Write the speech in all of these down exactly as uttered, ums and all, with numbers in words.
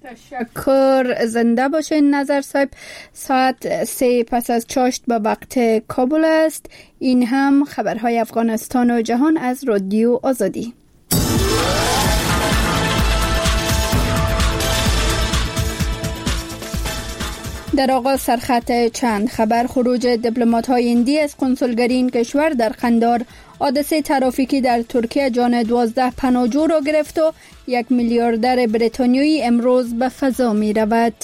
تشکر، زنده باشین نظر صاحب. ساعت سه پس از چاشت به وقت کابل است. این هم خبرهای افغانستان و جهان از رادیو آزادی. در آغاز سرخط چند خبر: خروج دیپلمات‌های هندی از کنسولگری این کشور در قندار، حادثه ترافیکی در ترکیه جان دوازده پناهجو را گرفت و یک میلیاردر بریتانیایی امروز به فضا می رود.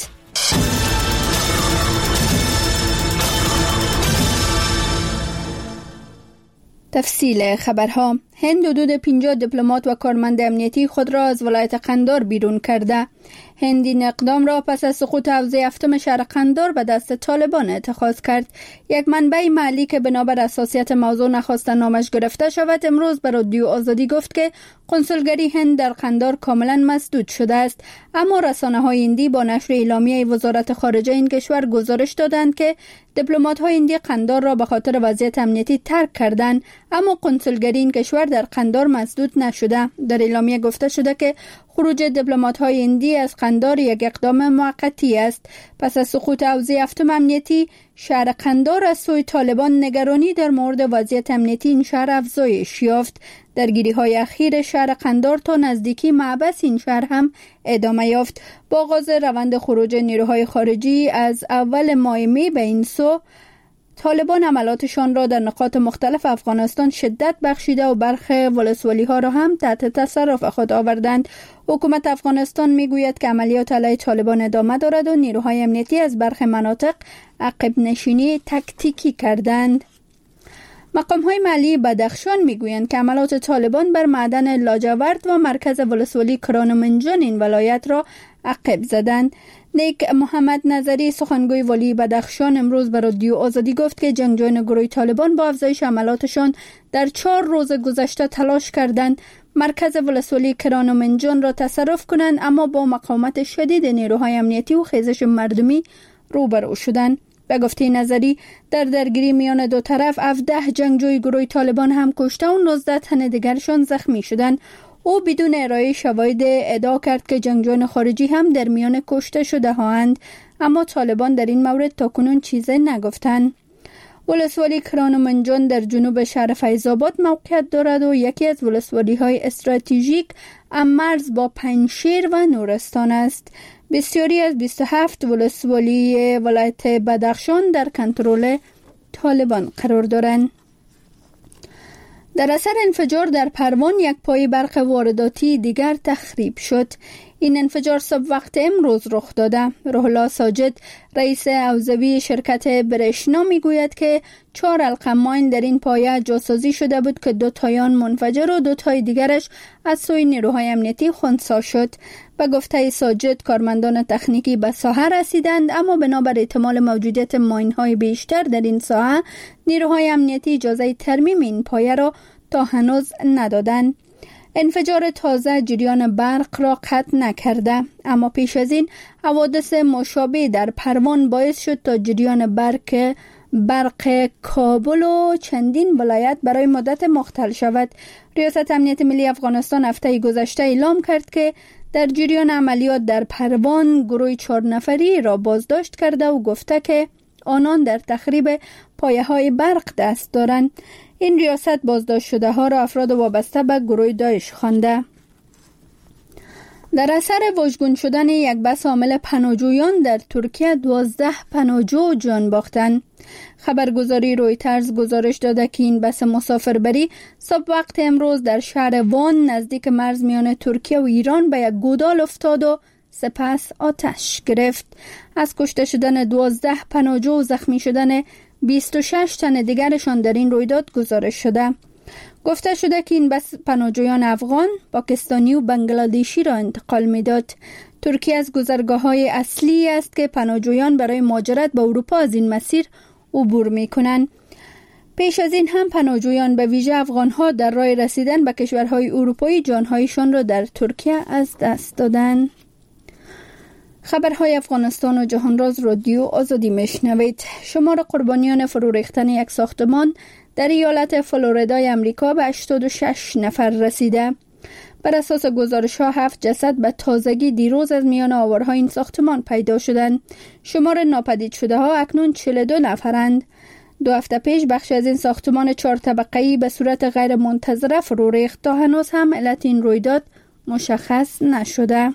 تفصیل خبرها: هند حدود پنجاه دیپلمات و کارمند امنیتی خود را از ولایت قندار بیرون کرده. هند این اقدام را پس از سقوط حوزه هفتم شهر قندار به دست طالبان اتخاذ کرد. یک منبع محلی که بنابر حساسیت موضوع نخواست نامش گرفته شود امروز به رادیو آزادی گفت که کنسولگری هند در قندار کاملا مسدود شده است، اما رسانه‌های هندی با نشر اعلامیه وزارت خارجه این کشور گزارش دادند که دیپلمات‌های هندی قندار را به خاطر وضعیت امنیتی ترک کردند، اما کنسولگری این کشور در قندار مسدود نشده. در اعلامیه گفته شده که خروج دیپلمات‌های هندی از قندار یک اقدام موقتی است. پس از سقوط حوزه هفتم امنیتی شهر قندار از سوی طالبان نگرانی در مورد وضعیت امنیتی این شهر افزایش یافت. درگیری‌های اخیر شهر قندار تا نزدیکی معبس این شهر هم ادامه یافت. با آغاز روند خروج نیروهای خارجی از اول ماه می به این سو، طالبان عملاتشان را در نقاط مختلف افغانستان شدت بخشیده و برخی ولسوالی‌ها را هم تحت تصرف خود آوردند. حکومت افغانستان میگوید که عملیات علیه طالبان ادامه دارد و نیروهای امنیتی از برخی مناطق عقب نشینی تکتیکی کردند. مقام‌های محلی بدخشان میگویند که عملات طالبان بر معدن لاجورد و مرکز ولسوالی کرانمنجان این ولایت را عقب زدند. نیک محمد نظری سخنگوی والی بدخشان امروز به رادیو آزادی گفت که جنگجویان گروه طالبان با افزایش عملاتشان در چهار روز گذشته تلاش کردند مرکز ولسوالی کرانمنجان را تصرف کنند، اما با مقاومت شدید نیروهای امنیتی و خیزش مردمی روبرو شدند. به گفته نظری در درگیری میان دو طرف هفده جنگجوی گروه طالبان هم کشته و نوزده تن دیگرشان زخمی شدند. او بدون ارائه شواهد ادعا کرد که جنگجویان خارجی هم در میان کشته شده هاند، اما طالبان در این مورد تاکنون چیزی نگفتند. ولسوالی کرانمنجان در جنوب شهر فیض‌آباد موقعیت دارد و یکی از ولسوالی‌های استراتژیک مرز با پنجشیر و نورستان است. بسیاری از بیست و هفت ولسوالی ولایت بدخشان در کنترل طالبان قرار دارند. در اثر انفجار در پروان یک پای برق وارداتی دیگر تخریب شد. این انفجار صبح وقت امروز رخ داده. روح الله ساجد رئیس حوزوی شرکت برشنا میگوید که چهار القماین در این پایه جاسازی شده بود که دو تایان منفجر و دو تای دیگرش از سوی نیروهای امنیتی خنثی شد. به گفته ساجد کارمندان تکنیکی به ساحه رسیدند، اما بنابر احتمال موجودیت ماین‌های بیشتر در این ساحه نیروهای امنیتی اجازه ترمیم این پایه را تا هنوز ندادند. انفجار تازه جریان برق را قطع نکرده، اما پیش از این حوادث مشابه در پروان باعث شد تا جریان برق برق کابل و چندین ولایت برای مدت مختل شود. ریاست امنیت ملی افغانستان هفته گذشته اعلام کرد که در جریان عملیات در پروان گروه چهار نفری را بازداشت کرده و گفته که آنان در تخریب پایه‌های برق دست دارند. این ریاست بازداشت شده ها را افراد وابسته به گروه داعش خوانده. در اثر واژگون شدن یک بس حامل پناهجویان در ترکیه دوازده پناهجو جان باختند. خبرگزاری رویترز گزارش داده که این بس مسافربری صبح وقت امروز در شهر وان نزدیک مرز میان ترکیه و ایران به یک گودال افتاد و سپس آتش گرفت. از کشته شدن دوازده پناهجو و زخمی شدن بیست و شش تن دیگرشان در این رویداد گزارش شده. گفته شده که این بس پناهجویان افغان، پاکستانی و بنگلادیشی را انتقال میداد. ترکیه از گذرگاه‌های اصلی است که پناهجویان برای مهاجرت به اروپا از این مسیر عبور می‌کنند. پیش از این هم پناهجویان به ویژه افغان‌ها در راه رسیدن به کشورهای اروپایی جان‌هایشان را در ترکیه از دست دادند. خبرهای افغانستان و جهان راز رادیو آزادی میشنوید. شمار قربانیان فرو ریختن یک ساختمان در ایالت فلوریدای امریکا به هشتاد و شش نفر رسیده. بر اساس گزارش‌ها هفت جسد به تازگی دیروز از میان آوارهای این ساختمان پیدا شدند. شمار ناپدید شده ها اکنون چهل و دو نفرند. دو هفته پیش بخش از این ساختمان چهار طبقه‌ای به صورت غیر منتظره فرو ریخت تا هنوز هم علت این رویداد مشخص نشده.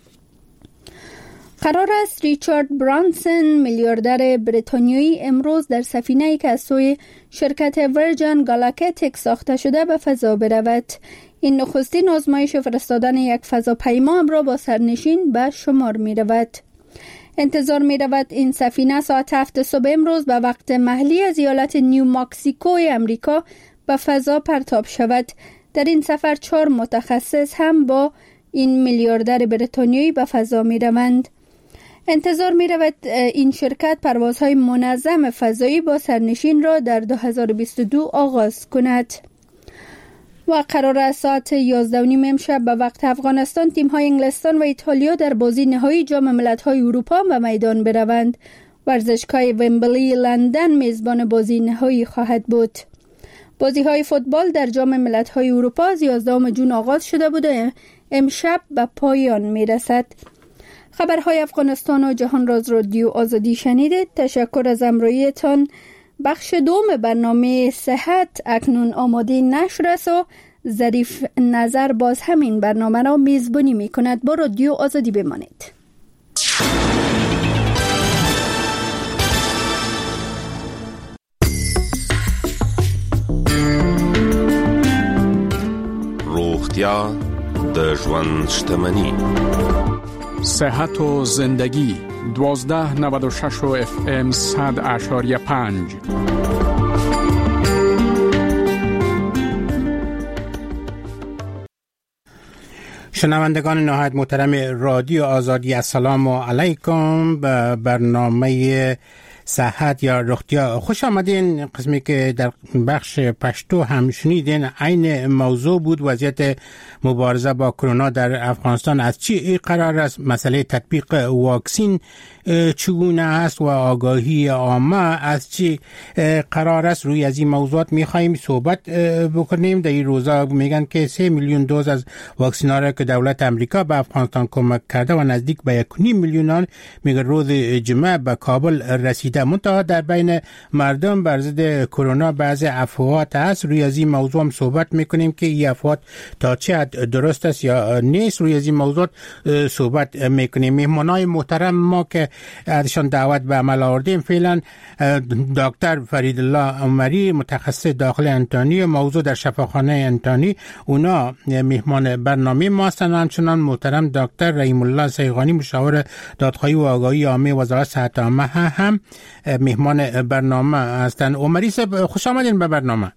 قرار است ریچارد برانسون میلیاردر بریتانیایی امروز در سفینه‌ای که از سوی شرکت ورجن گالاکتیک ساخته شده به فضا برود. این نخستین آزمایش فرستادن یک فضاپیما را با سرنشین به شمار می رود. انتظار می رود این سفینه ساعت هفت صبح امروز به وقت محلی از ایالت نیو مکزیکوی امریکا به فضا پرتاب شود. در این سفر چهار متخصص هم با این میلیاردر بریتانیایی به فضا می روند. انتظار می رود این شرکت پروازهای منظم فضایی با سرنشین را در دو هزار و بیست و دو آغاز کند. و قرار است ساعت یازده و نیم امشب به وقت افغانستان تیم‌های انگلستان و ایتالیا در بازی نهایی جام ملت‌های اروپا به میدان بروند. ورزشگاه ومبلی لندن میزبان بازی نهایی خواهد بود. بازی‌های فوتبال در جام ملت‌های اروپا از یازدهم ژوئن آغاز شده بود و امشب به پایان میرسد. خبرهای افغانستان و جهان راز رادیو آزادی شنیدید. تشکر از همراهیتان. بخش دوم برنامه صحت اکنون آماده نشر است و ظریف نظر باز همین برنامه را میزبانی می کند. با رادیو آزادی بمانید. روغتیا د ژوند شتمني. صحت و زندگی دوازده نود و شش و اف ام صد اشاریه پنج. شنوندگان نهایت محترم رادیو آزادی، السلام علیکم. به برنامه صحت یا رختیا خوش آمدین. قسمی که در بخش پشتو هم شنیدین عین موضوع بود وضعیت مبارزه با کرونا در افغانستان از چی قرار است، مسئله تطبیق واکسین چگونه است و آگاهی عامه از چی قرار است. روی از این موضوعات میخواییم صحبت بکنیم. در این روزا میگن که سه میلیون دوز از واکسین ها را که دولت امریکا به افغانستان کمک کرده و نزدیک به یک و نیم میلیون میگه روز جمعه به کابل رسیده. منتها در بین مردم بر ضد کرونا بعض افواهات هست. روی از این موضوع هم صحبت میکنیم که این افواهات تا چه حد درست است یا نیست. روی از این موضوع صحبت میکنیم. مهمانای محترم ما که ازشان دعوت به عمل آوردیم فعلا دکتر فریدالله عمری متخصص داخل انتانی موضوع در شفاخانه انتانی، اونا مهمان برنامه ما هستند. همچنان محترم دکتر رحیم الله سیغانی مشاور دادخواهی و آگاهی عامه وزارت صحت عامه هم مهمان برنامه هستند. عمری صاحب خوش آمدین به برنامه.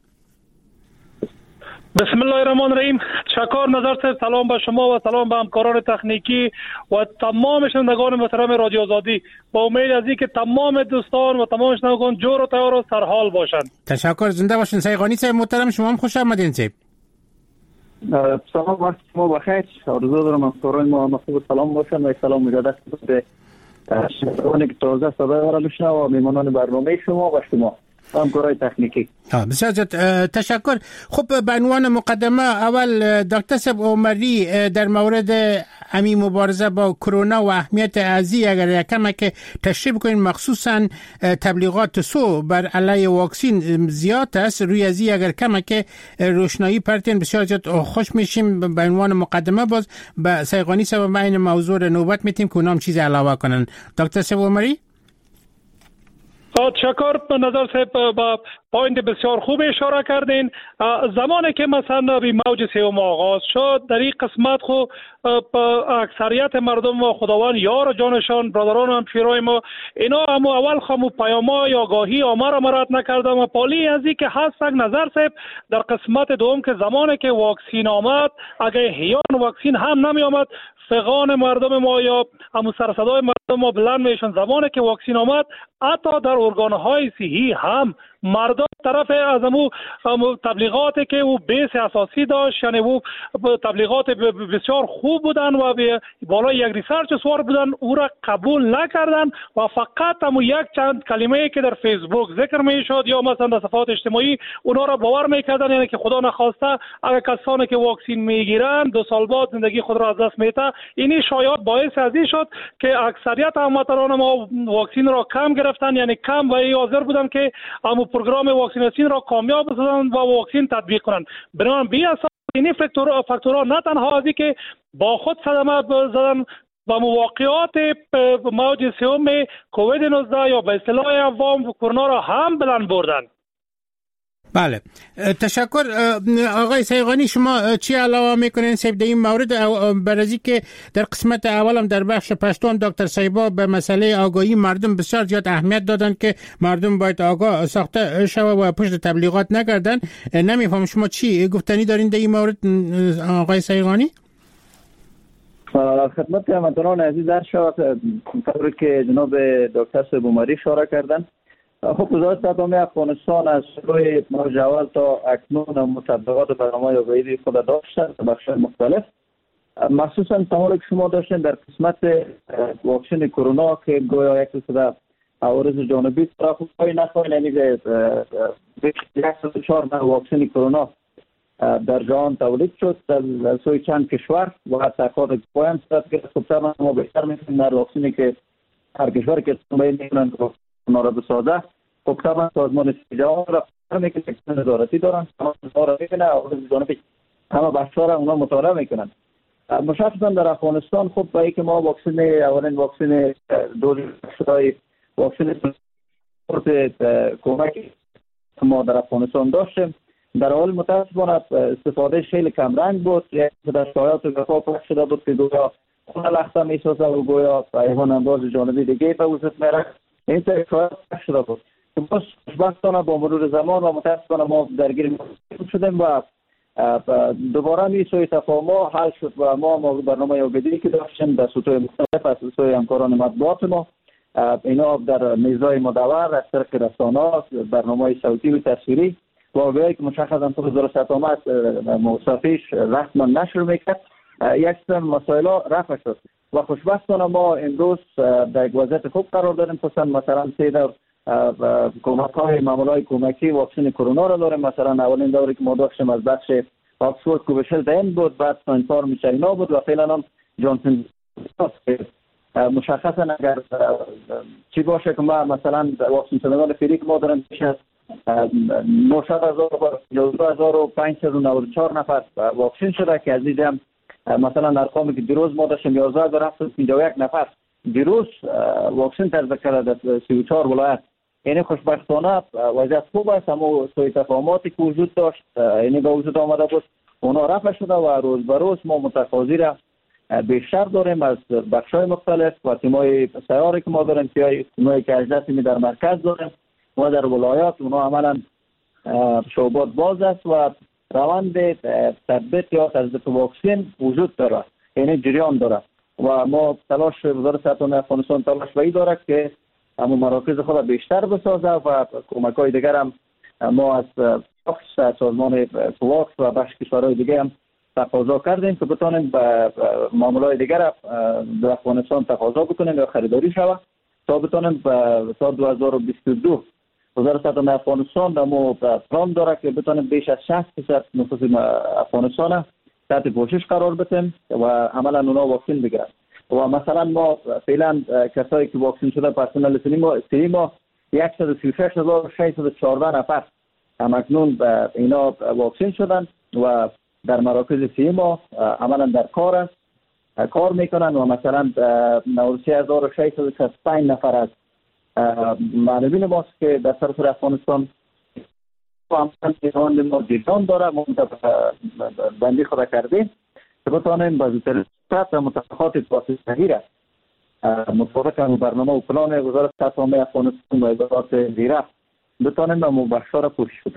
بسم الله الرحمن الرحیم. تشکر نظر صاحب. سلام به شما و سلام به همکاران تکنیکی و تمام شنوندگان محترم رادیو آزادی. با امید از اینکه تمام دوستان و تمام شنوندگان جور و تیار و سرحال باشند. تشکر. زنده باشین. سیغانی صاحب محترم شما هم خوش آمدین. صاحب سلام وقت شما بخیر. آرزو دارم همکاران ما مخصوص سلام باشند و سلام مجدد به شنوندگان که تازه صدای ما را میشنوند و میهمانان برنامه شما و شما همکارای تکنیکی. بسیار تشکر. خب به عنوان مقدمه اول دکتر صاحب عمری در مورد امی مبارزه با کرونا و اهمیت ازی اگر یکم که تشریح کنین، مخصوصا تبلیغات سو بر علیه واکسین زیاد است. روی ازی اگر کم که روشنایی پرتین بسیار زیاد خوش میشیم. به عنوان مقدمه باز به سیغانی صاحب این موضوع نوبت میتیم که اونام چیز علاوه کنن. دکتر صاحب عمری. تشکر. به نظر صاحب با پوینت بسیار خوب اشاره کردین. زمانی که مثلا بی موج سوم آغاز شد در این قسمت خو اکثریت مردم و خداوند یار جانشان برادران هم پیرای ما اینا هم اول خمو پیامای آگاهی عامه را مراد نکردن و پالی ازی که هست نظر صاحب در قسمت دوم که زمانی که واکسین آمد اگه هیان واکسین هم نمی آمد فغان مردم ما یا همون سرصدای مردم ما بلند میشن. زمانی که واکسین آمد حتی در ارگان‌های صحی هم مردم طرف از امو تبلیغاتی که او بیس اساسی داشت، یعنی او تبلیغات بسیار خوب بودن و بالای یک ریسرچ سوار بودن، او را قبول نکردن و فقط امو یک چند کلمه که در فیسبوک ذکر میشد یا مثلا در صفحات اجتماعی اونا را باور میکردن، یعنی که خدا نخواسته اگر کسانی که واکسین میگیرن دو سال بعد زندگی خود را از دست میده. اینی شاید باعث از این شد که اکثریت هموطنان ما واکسین را کم گرفتن، یعنی کم و حاضر بودن که امو پروگرام واکسیناسیون را کامیاب بسازند و واکسین تطبیق کنند. بنابراین بی اساس این فاکتورها فاکتورها نه تنها از که با خود صدمه زدن و مواقعات موج سوم کووید نوزده یا به اصطلاح عوام کرونا را هم بلند بردن. بله، تشکر آقای سیغانی. شما چی علاوه میکنین سیب در این مورد؟ برای که در قسمت اولم در بخش پشتون دکتر سیبا به مسئله آگاهی مردم بسیار زیاد اهمیت دادن که مردم باید آگاه ساخته شوه و پشت تبلیغات نگردن. نمیفهم شما چی گفتنی دارین در این مورد آقای سیغانی؟ خدمت هموطنان عزیز در شود طوری که جناب دکتر سیبوماری اشاره کردن، خب وزارت سلامت افغانستان از روی موج اول تا اکنون مطبقات برنامه یاوه‌ای خود داشته در بخش مختلف، مخصوصا تمام که شما داشتین در قسمت واکسن کرونا که گویا یک سری عوارض جانبی را خود نخواهی، یعنی صد و چهار واکسن کرونا در جهان تولید شد در سوی چند کشور و تحقیقات پایان صورت گرفت. خب طبعا ما بهتر می‌تونیم در واکسنی که هر کشور که استفاده می‌کنن کرونا را بسازه، خب طبعا سازمان جهان را فرمی که تکسن نظارتی دارن، همه را می‌بینه، عوارض جانبی همه بخش‌ها را اونا مطالعه می‌کنن. مشخصا در افغانستان خب با اینکه ما واکسن اولین واکسن دوز شدای واکسن کمک ما در افغانستان داشتیم، در حال متاسفانه استفاده خیلی کم رنگ بود. یک در شایعات وفا پخش شده بود که گویا خون لخته میسازه و گویا حیوان انداز جانبی دیگه به وجود میاره. این تا شایعات پخش شده بود. بس خوشبختانه با مرور زمان و متاسفانه ما درگیر شدیم و دوباره می سوی تفاهم حل شد و ما ما برنامه یابدی که داشتیم در سطوح مختلف از سوی همکاران مطبوعات ما، اینا در میزای مدور از طریق رسانه‌ها، برنامه صوتی و تصویری واقعی که مشخصا تو وزارت سلامت موصفیش رسما نشر میکرد، یک سری مسائل رفع شد و خوشبختانه ما امروز در یک وضعیت خوب قرار داریم. مثلا مثلا سه دور کمک‌های معاملات کمکی واکسن کرونا را داریم. مثلا اولین دوری که ما داشتیم از بخش آکسفورد کوویشیلد این بود، بعد ساینفارم چاینا بود و فعلا هم جانسون مشخصا اگر چی باشه که ما مثلا واکسن کنندگان فعلی که ما داریم بیش از نهصد هزار و دو هزار و پانصد و نود و چهار نفر واکسن شده که از دیدم مثلا ارقامی که دیروز ما داشتیم یازده هزار و هفتصد و پنجاه و یک نفر دیروز واکسن طرز کرده در سی و چهار ولایت. یعنی خوشبختانه وضعیت خوب است، اما سوی تفاهماتی که وجود داشت یعنی به وجود آمده بود اونا رفع شده و روز به روز ما متقاضی را بیشتر داریم از بخش‌های مختلف و تیمای سیاری که ما داریم، تیمایی که اجناس می در مرکز داریم و در ولایات اونا عملا شعبات باز است و روند تطبیق یا تزریق واکسن وجود داره، یعنی جریان داره و ما تلاش وزارت صحت افغانستان تلاش به این داره که اما مراکز خود بیشتر بسازه و کمک‌های دیگر هم ما از سازمان کواکس و بخش کشورهای دیگه هم تقاضا کردیم که بتونیم به معاملات دیگر در افغانستان تقاضا بکنیم یا خریداری شود تا بتونیم تا دو هزار و بیست و دو وزارت صحت افغانستان دمو پلان داره که بتونیم بیش از شصت درصد نفوس افغانستان تحت پوشش قرار بدیم و عملا اونا واکسن بگیرن. و مثلا ما فعلا کسایی که واکسن شده پرسنل سری ما صد و سی و شش هزار و ششصد و چهارده نفر همکنون اینا واکسن شدن و در مراکز سی ما عملا در کار است کار میکنن و مثلا نود و سه هزار و ششصد و شصت و پنج نفر از معلمین ماست که در سراسر افغانستان همچنان که ما دیدان داره ما بندی خود کردیم که بتانیم با زودترین صورت و متفقات واسطه‌گیر است مطابق برنامه و پلان وزارت صحت افغانستان و وزارت زیرا بتانیم با مباشر را پوشش بدیم.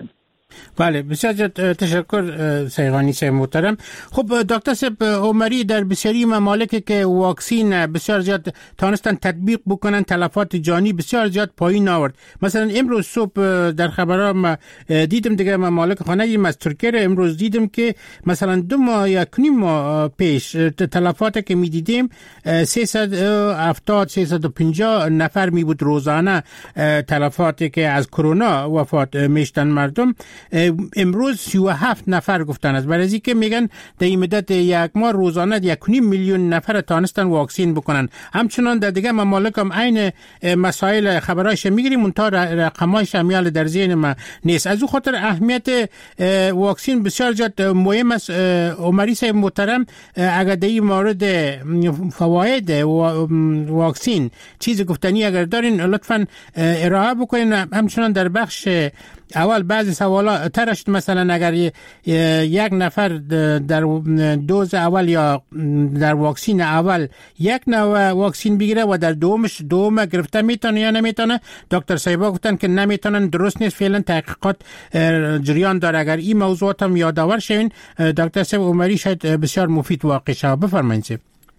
بله بسیار تشکر سیغانی صاحب محترم. خب دکتر صاحب عمری، در بسیاری ممالک که واکسین بسیار زیاد تانستن تطبیق بکنن تلفات جانی بسیار زیاد پایین آورد. مثلا امروز صبح در خبرام دیدم دیگه ممالک خانه ایم از ترکیه امروز دیدم که مثلا دو ماه یا کنیم ماه پیش تلفات که می دیدیم سیصد و هفتاد سیصد و پنجاه نفر می بود روزانه تلفاتی که از کرونا وفات میشتن مردم. امروز سی و هفت نفر گفتن است، برای اینکه میگن در این مدت یک ماه روزانه یک و نیم میلیون نفر تانستن واکسین بکنن. همچنان در دیگه ممالک هم عین مسائل خبرایش میگیریم، اون تا رقمایش همیال در ذهن ما نیست. از او خاطر اهمیت واکسین بسیار زیاد مهم است. عمری صاحب محترم، اگر در این مورد فواید واکسین چیز گفتنی اگر دارین لطفاً ارائه بکنین. همچنان در بخش اول بعضی سوالا ترشت، مثلا اگر یک نفر در دوز اول یا در واکسین اول یک نوع واکسین بگیره و در دومش دوم گرفته میتونه یا نمیتونه، دکتر صاحبا گفتن که نمیتونن، درست نیست، فعلا تحقیقات جریان داره. اگر این موضوعات هم یادآور شوین دکتر صاحب عمری شاید بسیار مفید واقع شود. بفرمایید.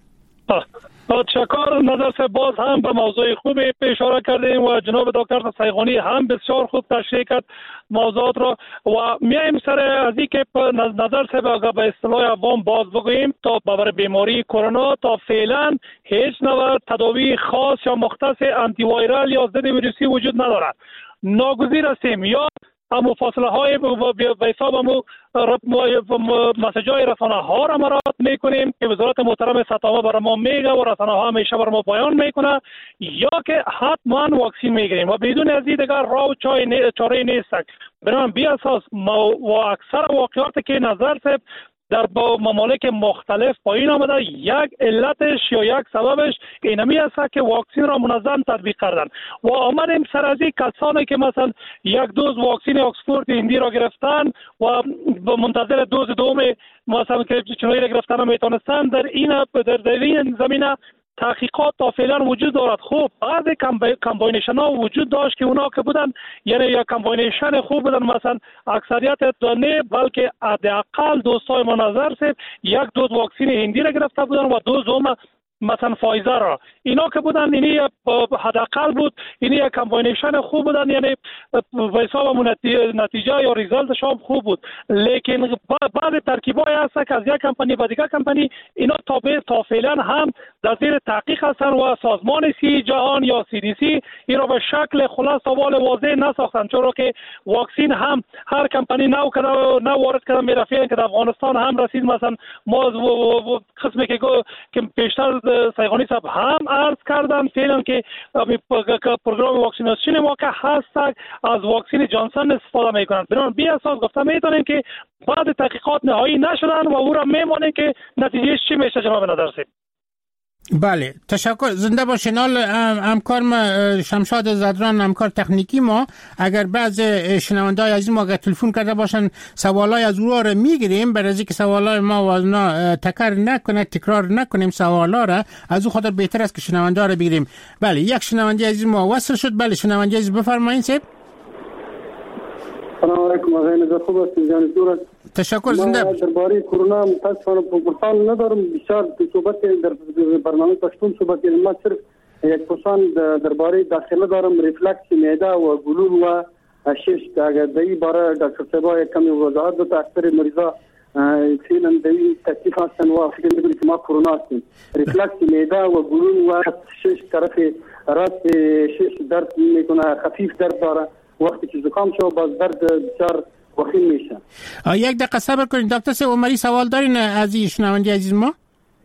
تشکر. نظر سے باز هم به موضوع خوبی اشاره کردیم و جناب دکتر سیغانی هم بسیار خوب تشریح کرد موضوعات را و میایم سر از این که نظر سے به اصطلاح عوام باز بگوییم تا برای بیماری کرونا تا فعلا هیچ نوع تداوی خاص یا مختص آنتی وایرال یا ضد ویروسی وجود ندارد. ناگزیر هستیم یا همو فاصله های به حساب همو مسیج های رسانه ها را مراد میکنیم که وزارت محترم سطامه برای ما میگه و رسانه ها همیشه برای ما بیان میکنه، یا که حتما واکسین میگیریم و بدون از این دیگر راه و چاره نیست. بنابراین بی اساس و اکثر واقعات که نظر صاحب در با ممالک مختلف پایین آمده، یک علتش یا یک سببش اینمی است که واکسین را منظم تطبیق کردن و آمدیم سر از این کسانی که مثلا یک دوز واکسین اکسفورد هندی را گرفتن و منتظر دوز دوم مثلا که چنوی را گرفتن میتونستن، در این در این زمینه تحقیقات تا فعلا وجود دارد. خوب بعضی کمباینیشن ها وجود داشت که اونا که بودن یعنی یا کمباینیشن خوب بودن، مثلا اکثریت نه بلکه حداقل دوستای ما نظر سید یک دوز واکسین هندی را گرفته بودن و دوز دوم مثلا فایزر را، اینا که بودن اینی حداقل بود، اینی یک کمباینیشن خوب بودن، یعنی به حساب نتیجه یا ریزالتش هم خوب بود. لیکن بعضی ترکیبای هست که از یک کمپانی به دیگر کمپانی اینا تابع تا فعلا هم در زیر تحقیق هستن و سازمان سی جهان یا سی دی سی این را به شکل خلاص سوال واضح نساختن، چون که واکسین هم هر کمپانی نو کرده نو وارد کرده میرفیان که در افغانستان هم رسید. مثلا ما قسمی که که پیشتر سیغانی صاحب هم عرض کردن فعلا که پروگرام واکسیناسیون ما که هست از واکسین جانسون استفاده میکنند. بنابراین بی اساس گفته میتونیم که بعد تحقیقات نهایی نشدن و او را میمانیم که نتیجه چی میشه. جناب نظرسید. بله تشکر. زنده باشین. حال همکار ما شمشاد زدران، همکار تکنیکی ما، اگر بعض شنونده های عزیز ما اگر تلفن کرده باشن سوالای از او را میگیریم برای اینکه سوالای ما وزنا تکرار نکنه تکرار نکنیم سوالا را، از او خاطر بهتر است که شنونده را بگیریم. بله یک شنونده عزیز ما وصل شد. بله شنونده عزیز بفرمایید. صاحب سلام علیکم. آقای خوب هستید؟ جان دور تشکر. زنده ما درباره کرونا متاسفانه پرسان ندارم، بسیار صحبت در برنامه پشتون صحبت کردم. ما صرف یک پرسان درباره داخله دارم، ریفلکس معده و گلول و شش که اگر در این باره دکتر صاحب کمی وضاحت بده. اکثر مریضا فعلا در این تکلیف هستن و فکر میکنم که ما کرونا هستیم. ریفلکس معده و گلول و شش طرف راست شش درد میکنه، خفیف درد داره، وقتی که زکام شو باز درد بسیار وخیم میشه. یک دقیقه صبر کنید دکتر صاحب عمری، سوال دارین از این شنونده عزیز ما؟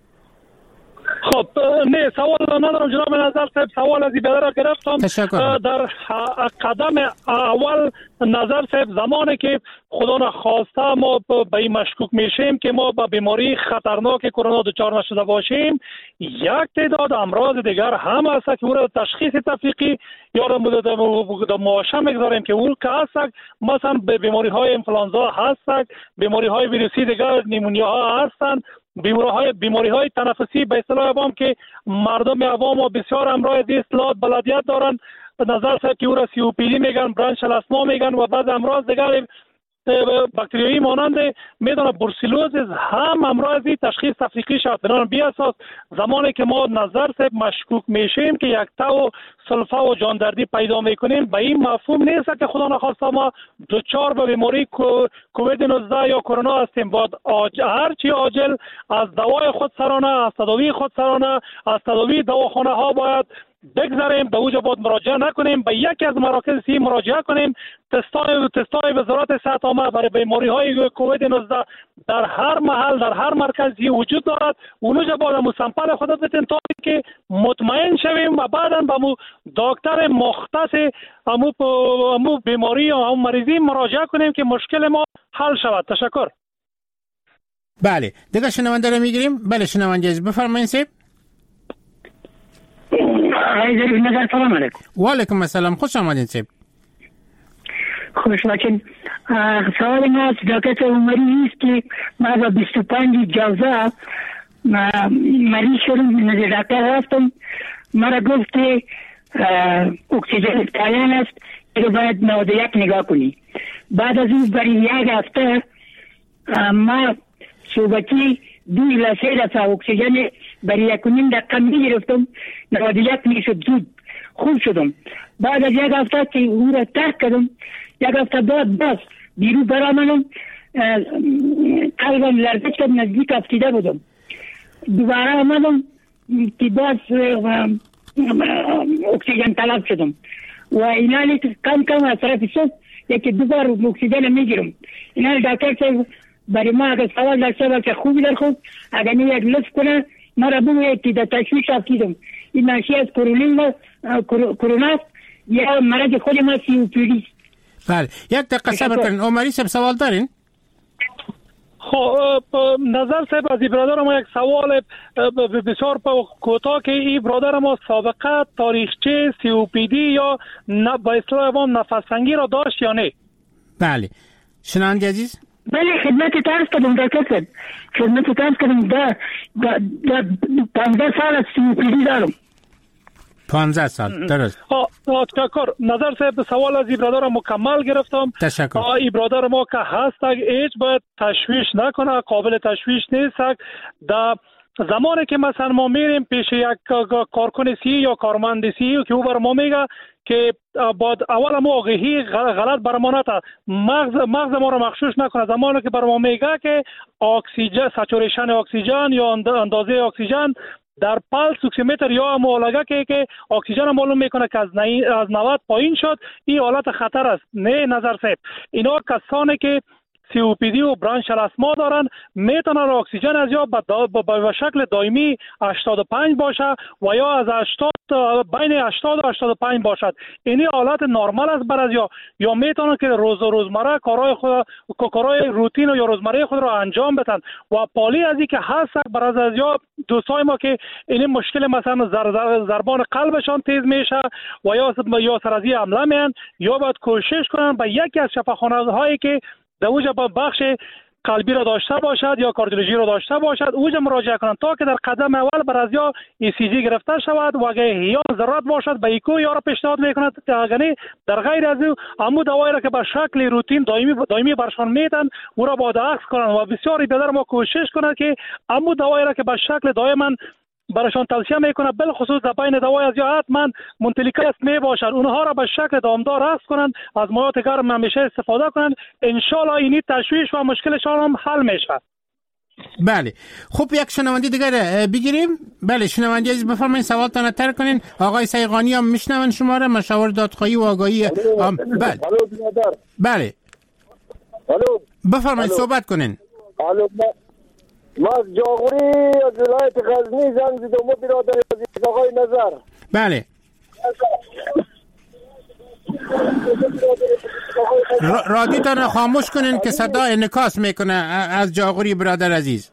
خب نه سوال ندارم جناب نظر صاحب، سوال از این بدر گرفتم. تشکر. در قدم اول نظر صاحب زمانی که خدا نخواسته ما به این مشکوک میشیم که ما با بیماری خطرناک کرونا دچار نشده باشیم، یک تعداد امراض دیگر هم هست که او را تشخیص تفریقی یا را معاشه میگذاریم که اون که هست، مثلا بیماری های انفلانزا هست، بیماری های ویروسی دیگر نیمونیا ها هستند، بیماری های بیماری های تنفسی به اصطلاح عوام که مردم عوام و بسیار امراض اصطلاحات بلدیت دارن، نظر صاحب که او را سی او پی دی میگن، برانشال اسما میگن و بعض امراض دیگر باکتریایی مانند میدونه بروسلوزیس هم امراضی تشخیص تفریقی شد. بنابراین بی اساس زمانی که ما نظر صاحب مشکوک میشیم که یک تو سلفا و جاندردی پیدا میکنیم، به این مفهوم نیست که خدا نخواسته ما دوچار به بیماری کووید نوزده یا کرونا هستیم. باید هر چی عاجل از دوای خود سرانه، از تداوی خود سرانه، از تداوی دواخانه ها باید بگذاریم، به اوجا باید مراجعه نکنیم، به یکی از مراکز سی مراجعه کنیم. تستای تستای وزارت صحت عامه برای بیماری های کووید نوزده در هر محل در هر مرکزی وجود دارد. اونجا باید مو سامپل خود بتیم تا که مطمئن شویم و بعدا به مو دکتر مختص امو امو بیماری یا امو مریضی مراجعه کنیم که مشکل ما حل شود. تشکر. بله دیگه شنونده رو میگیریم. بله شنونده عزیز بفرمایید سیب. سلام علیکم. و علیکم السلام. خوش آمدید سیب. خوش باشین. سوال ما از دکتر عمری است که ما با بیست و پنج جوزه مریض شدم، نزد دکتر رفتم، مرا گفت که اکسیژن پایان است که باید نود و یک نگاه کنی. بعد از اون برای یک هفته ما صحبتی دو الی سه دفعه اکسیژن برای یک و نیم دقیقه میگرفتم، نود و یک میشد، زود خوب شدم. بعد از یک هفته که او را ترک کردم، یک هفته بعد باز بیرون برآمدم، قلبم لرزش کرد، نزدیک افتیده بودم. دوباره آمدم که باز اکسیژن طلب شدم و اینالی کم کم از طرف صبح یکی دو بار اکسیژن میگیرم. اینالی دکتر صاحب برای ما اگر سوال داشته باشه خوبی در خوب اگر نه یک لطف کنه مرا بگوید که در تشویش افتیدم این ناشی از کرونا یا مرض خود ما سی او پی دی. بله یک دقیقه صبر کنین. عمری صاحب سوال دارین؟ خب نظر صاحب از برادر ما یک سوال بسیار کوتاه که این برادر ما سابقه تاریخچه سی او پی دی یا به اصطلاح عوام نفس تنگی را داشت یا نه؟ بله شنونده عزیز. بله خدمت ترس کردم دکتر صاحب، خدمت ترس کردم دا دا پانزده سال از سی او پی دی دارم. پانزده سال درست. تشکر. نظر صاحب سوال از این برادر مکمل گرفتم. تشکر. این برادر ما که هست هیچ باید تشویش نکنه، قابل تشویش نیست. در زمانی که مثلا ما میریم پیش یک کارکن سی یا کارمند سی که او بر ما میگه که بعد اول ما آگهی غلط بر ما نتا مغز مغز ما رو مغشوش نکنه. زمانی که بر ما میگه که اکسیژن ساتوریشن اکسیژن یا اندازه اکسیژن در پلس اکسیمتر یا معالجه که که اکسیژن معلوم میکنه که از از نود پایین شد، این حالت خطر است. نه نظر صاحب، اینا کسانی که سی او پی دی و برانشیال آسما دارن میتونن اکسیژن از یا به شکل دائمی هشتاد و پنج باشه و یا از هشتاد بین هشتاد و هشتاد و پنج باشد. این حالت نرمال است بر از یا یا میتونن که روز روزمره کارهای خود کارهای روتین و یا روزمره خود را انجام بدن و پالی از این که هست بر از یا دوستای ما که این مشکل مثلا زر زر ضربان قلبشان تیز میشه و یا یا سرازی حمله میان یا باید کوشش کنن به یکی از شفاخانه هایی که در اوجا با بخش قلبی را داشته باشد یا کاردیولوژی را داشته باشد اوجا مراجعه کنند تا که در قدم اول بر از یا ای سی جی گرفته شود و اگر یا ضرورت باشد به ایکو یا را پیشنهاد میکند که اگر در غیر از او امو دوایی را که به شکل روتین دائمی دائمی برشان میدن او را باید عکس کنند و بسیاری بیادر ما کوشش کنند که امو دوایی را که به شکل دائما برایشان توصیه میکنه بالخصوص در بین دوای از یا حتما منتلیک است می باشد اونها را به شکل دامدار حفظ کنند، از مایات گرم همیشه استفاده کنند. ان شاء الله اینی تشویش و مشکلشان هم حل میشه. بله خب یک شنونده دیگر بگیریم. بله شنونده عزیز بفرمایید سوالتان تر کنین. آقای سیغانی هم میشنون شما را، مشاور دادخواهی و آگاهی. بله بله بفرمایید صحبت کنین. ما از جاغوری از ولایت غزنی زنگ زدم برادر عزیز آقای نظر. بله رادیوتان را خاموش کنین که صدا انعکاس میکنه از جاغوری برادر عزیز.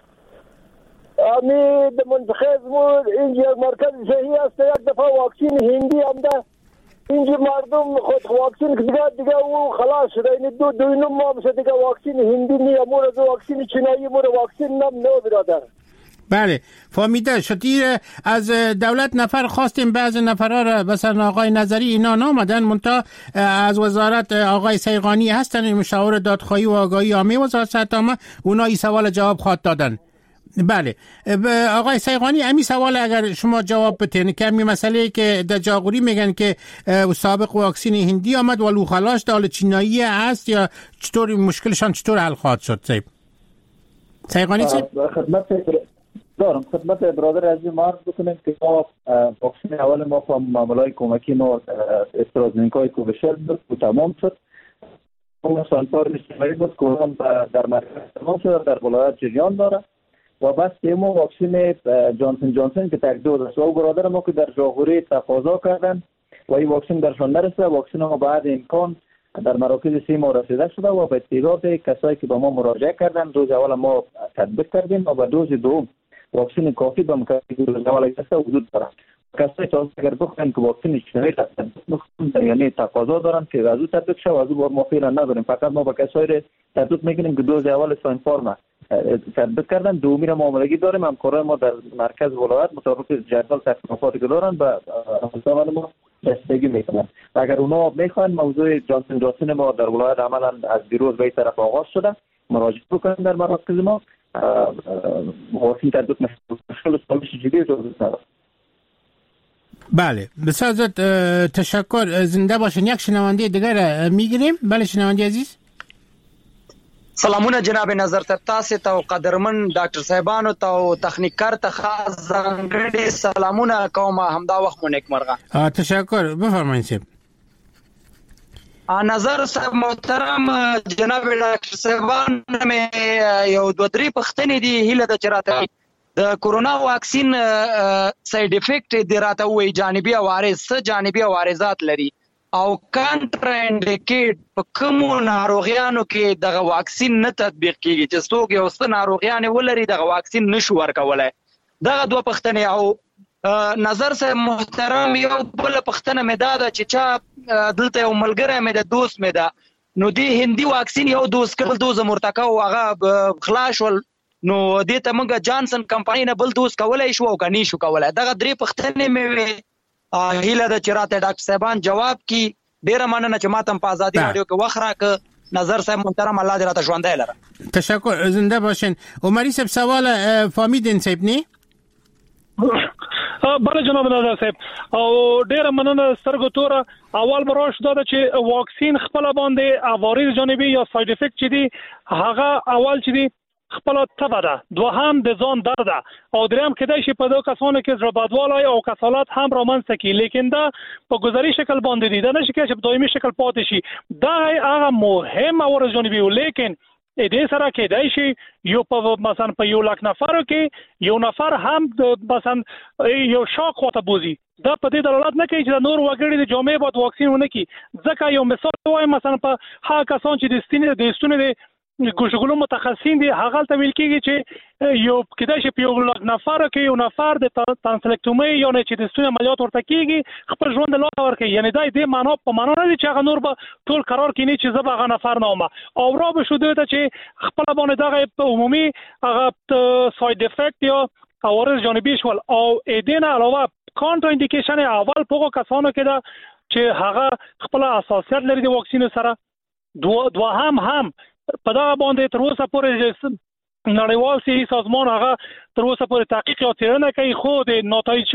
امی در منطقه مون اینجا مرکز صحی است، یک دفعه واکسین هندی هم ده اینجا مردم خود واکسین دیگه دیگه او خلاص شده. این دو دوینم ما بشه دیگه واکسین هندی نی امور از واکسین چینایی مور واکسین نم نو برادر. بله فهمیده شدید. از دولت نفر خواستیم بعض نفرها را مثلا آقای نظری اینا نامدن منتها از وزارت آقای سیغانی هستن مشاور دادخواهی و آگاهی عامه وزارت صحت عامه، اونا این سوال جواب خواهد دادن. بله آقای سیغانی امی سوال اگر شما جواب بتین که امی مسئله که در جاغوری میگن که سابق واکسین هندی آمد ولو خلاص دال چینایی هست یا چطور مشکلشان چطور حل خواهد شد؟ سیب سیغانی سیب خدمت دارم خدمت برادر عزیز ما عرض بکنیم که ما واکسن اول ما با معاملای کمکی ما استرازنیکای کوویشیلد بود و تمام شد. اون سالپار اجتماعی بود که در مرکز تمام شد در ولایت جریان داره و بس که ما واکسن جانسون جانسون که تک دوز است و برادر ما که در جاغوری تقاضا کردن و این واکسن درشان نرسیده، واکسن ما بعد امکان در مراکز سی ما رسیده شده و به تعداد کسایی که به ما مراجعه کردن دوز اول ما تطبیق کردیم و به دوز دوم واکسن کافی به مکمل دوز اول است وجود داره. کسایی که اگر بخواهند که واکسن اجتماعی تطبیق یعنی تقاضا دارن که از او تطبیق شه و از او بار ما فعلا نداریم، فقط ما به کسایی را تطبیق میکنیم که دوز اول ساینفارما تطبیق کردن، دومی را معاملگی داریم. همکارای ما در مرکز ولایت مطابق جدول تکلیفاتی که دارن به عمل ما رسیدگی میکنن. اگر اونا میخوان موضوع جانسون جانسون ما در ولایت عملا از دیروز به این طرف آغاز شده مراجعه بکنن در مراکز ما واکسن تطبیق مشکل سالش جدی وجود نداره. بله بسیار زیاد تشکر، زنده باشین. یک شنونده دیگر میگیریم. بله شنونده عزیز سلامونه جناب نظر تاسو ته قدرمن ډاکټر صاحبانو ته او تخنیکر ته خاص ځانګړي سلامونه کوم. همدا وخت مو نیکمرغه. تشکر بفرمایئ. صاحب نظر صاحب محترم جناب ډاکټر صاحبان مې یو دوه درې پښتنې دي هیله د چراته د کورونا واکسین ساید افیکټ د راته وې جانبي عوارض څه جانبي عوارضات لري او کانټرا انډیکیټ په کومو ناروغیانو کې دغه واکسین نه تطبیق کیږي چې څوک یو څه ناروغیان ولري دغه واکسین نشو ورکولای. دغه دوه پښتنې او نظر صاحب محترم یو بل پښتنه مې دا ده چې چا دلته یو ملګری مې د دوست مې ده نو دی هندي واکسین یو دوز کړل دوز مرتکه او هغه خلاص ول نو دې ته موږ جانسن کمپنی نه بل دوز کولای شو او کني شو کولای. دغه درې پښتنې مې هیله ده چې راته ډاکټر صاحبان جواب کی. ډیره مننه چې ماته په ازادي رادیو کې وخت راک. نظر صاحب محترم الله دې راته ژوندی لره. تشکر، زنده باشین. عمری صاحب سوال فهمیدین صاحب نه؟ بله جناب نظر صاحب او ډیره مننه سترګو توره. اول براش دا چې واکسین خپل باندې عوارض جانبي یا ساید افیکټ چې دي هغه اول چې دي خپل تبه ده، دوهم د ځان درد او دریم کېدای شي په دغه کسانو کې زړه بدوالی او کسالت هم رامنځته کړي، لیکن دا په ګذري شکل باندې دي، دا نشي کېدای چې په دایمي شکل پاتې شي. دا هغه مهم عوارض جانبي وو، لیکن دې سره کېدای شي یو په مثلا په یو لک نفرو کې یو نفر هم مثلا یو شاک خواته بوزي. دا په دې دلالت نه کوي چې د نور وګړي د جامعې باید واکسین ونه کړي. ځکه یو مثال وایم مثلا په هغه کسان چې د ستوني د ستوني د ګوشګلو متخصصین دي هغه ته ویل کېږي چې یو کېدای شي په یو لک نفر کې یو نفر د ترانسلیکټومي یعنی چې د ستوني عملیات ورته کېږي خپل ژوند له لاسه ورکوي. یعنی دا دې معنا په معنا نه دي چې هغه نور به ټول قرار کینی چې زه به هغه نفر نه وم او را به شو دی چې خپل باندې دغه عمومي هغه ساید افیکټ یا عوارض جانبي شول او دې نه علاوه کانټرا انډیکیشن اول په کسانو کې دا چې هغه خپل اساسیت لري د واکسین سره. دوه دوهم هم په دا باندې تر اوسه پورې نړیوال صحي سازمان هغه تر اوسه پورې تحقیق او څېړنه کوي، خو د ناتایج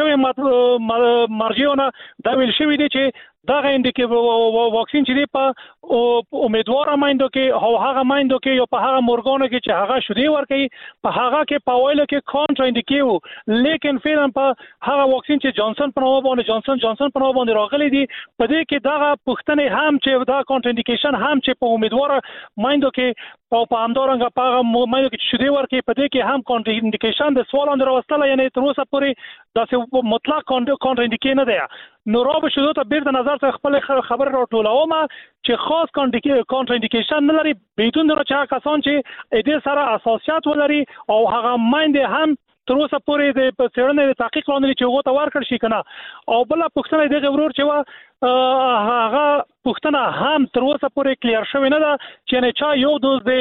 شوی مرجعونه دا ویل شوي دي چې دغه انډیکې واکسین چې دی په امیدواره مایندو کې او هغه مایندو کې یا په هغه مورګانو کې چې هغه شودي ورکوي په هغه کې په وایلو کې کانټرا انډیکې وو، لیکن فعلا په هغه واکسین چې جانسن په نوم باندې جانسن جانسن په نوم باندې راغلي دي په دې کې دغه پوښتنې هم چې دا کانټرا انډیکیشن هم چې په امیدواره مایندو کې او په همدارنګه په هغه مایندو کې چې شودي ورکوي په دې کې هم کانټرا انډیکیشن د سوال اندر راوستل، یعنی تر اوسه پورې داسې مطلق کانټرا انډیکې نه دی. نو را به شدو ته بیرته نظر ته خپل خبر را ټولوم چې خاص کانټرا انډیکیشن نه لري بدون د چې کسان چې دې سره اساسیت ولري او هغه مایندې هم تر اوسه پورې د څېړنې د تحقیق لاندې چې هغو ته ورکړل شي که نه. او بله پوښتنه دغه ورور چې وه هغه پوښتنه هم تر اوسه پورې کلیر شوې نه ده چې یعنې چا یو دوز د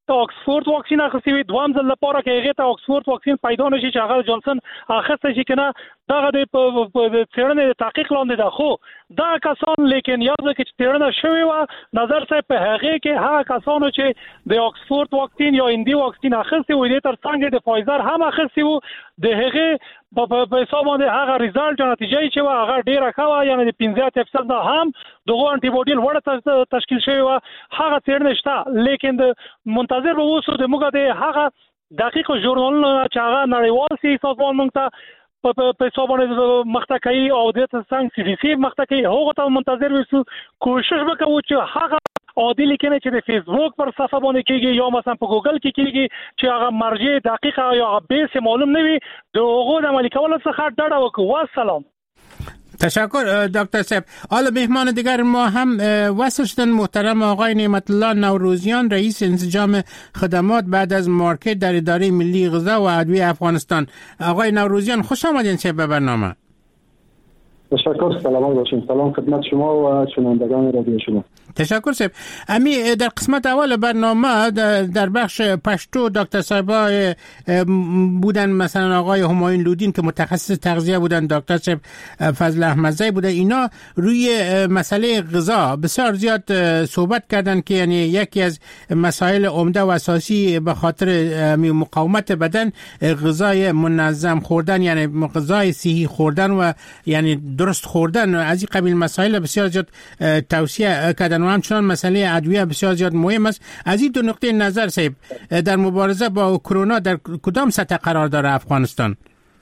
آکسفورد واکسین اخیستی وي، دوام ځل لپاره که هغې ته آکسفورد واکسین پیدا نشي چې هغه جانسن اخیستی شي که نه دغه د څېړنې د تحقیق لاندې ده. خو دغه کسان لیکن یاد وکړئ چې څېړنه شوې وه نظر صاحب په هغې کې هغه کسانو چې د آکسفورد واکسین یا هندي واکسین اخیستی و دې تر څنګ د فایزر هم اخیستی و د هغې په حساب باندې هغه ریزالټ یا نتیجه چې وه هغه ډېره ښه وه، یعنې د پنځه اتیا فیصد نه هم دغو انټي باډي لوړه تشکیل شوې وه. هغه څېړنې شته لیکن د منتظر به اوسو د موږ د هغه دقیقو ژورنالونو چې هغه نړیوال سیاسي سازمان موږ ته په حساب باندې مخته کوي او دې ته څنګه سی ډي سي مخته کوي هغو ته منتظر اوسو. کوشش به کوو چې هغه عادي لیکنې چې د فیسبوک پر صفحه باندې کېږي یا مثلا په ګوګل کې کېږي چې هغه مرجع دقیقه یا هغه بیس معلوم نه وي د هغو د عملي کولو څخه ډډه وکړو. والسلام. تشکر دکتر صاحب. حالا مهمان دیگر ما هم وصل شدن محترم آقای نعمت الله نوروزیان رئیس انسجام خدمات بعد از مارکت در اداره ملی غذا و ادویه افغانستان. آقای نوروزیان خوش آمدین به برنامه. تشکر. سلامات باشین. سلام خدمت شما و شنوندگان رادیو شما. تشکر صاحب. امی در قسمت اول برنامه در بخش پشتو دکتر صاحب بودن، مثلا آقای همایون لودین که متخصص تغذیه بودن، دکتر صاحب فضل احمدزی بودن، اینا روی مسئله غذا بسیار زیاد صحبت کردن که یعنی یکی از مسائل عمده و اساسی به خاطر مقاومت بدن غذای منظم خوردن، یعنی غذای صحی خوردن و یعنی درست خوردن. از این قبیل مسائل بسیار زیاد توصیه کردن و همچنان مسئله ادویه بسیار زیاد مهم است. از این دو نقطه نظر صاحب در مبارزه با کرونا در کدام سطح قرار داره افغانستان؟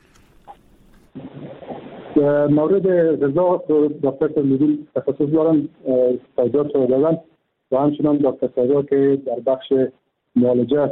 مورد غذا دکتر میدون تخصص دارن توضیحات رو دادن و همچنان دکتر سایدا که در بخش معالجه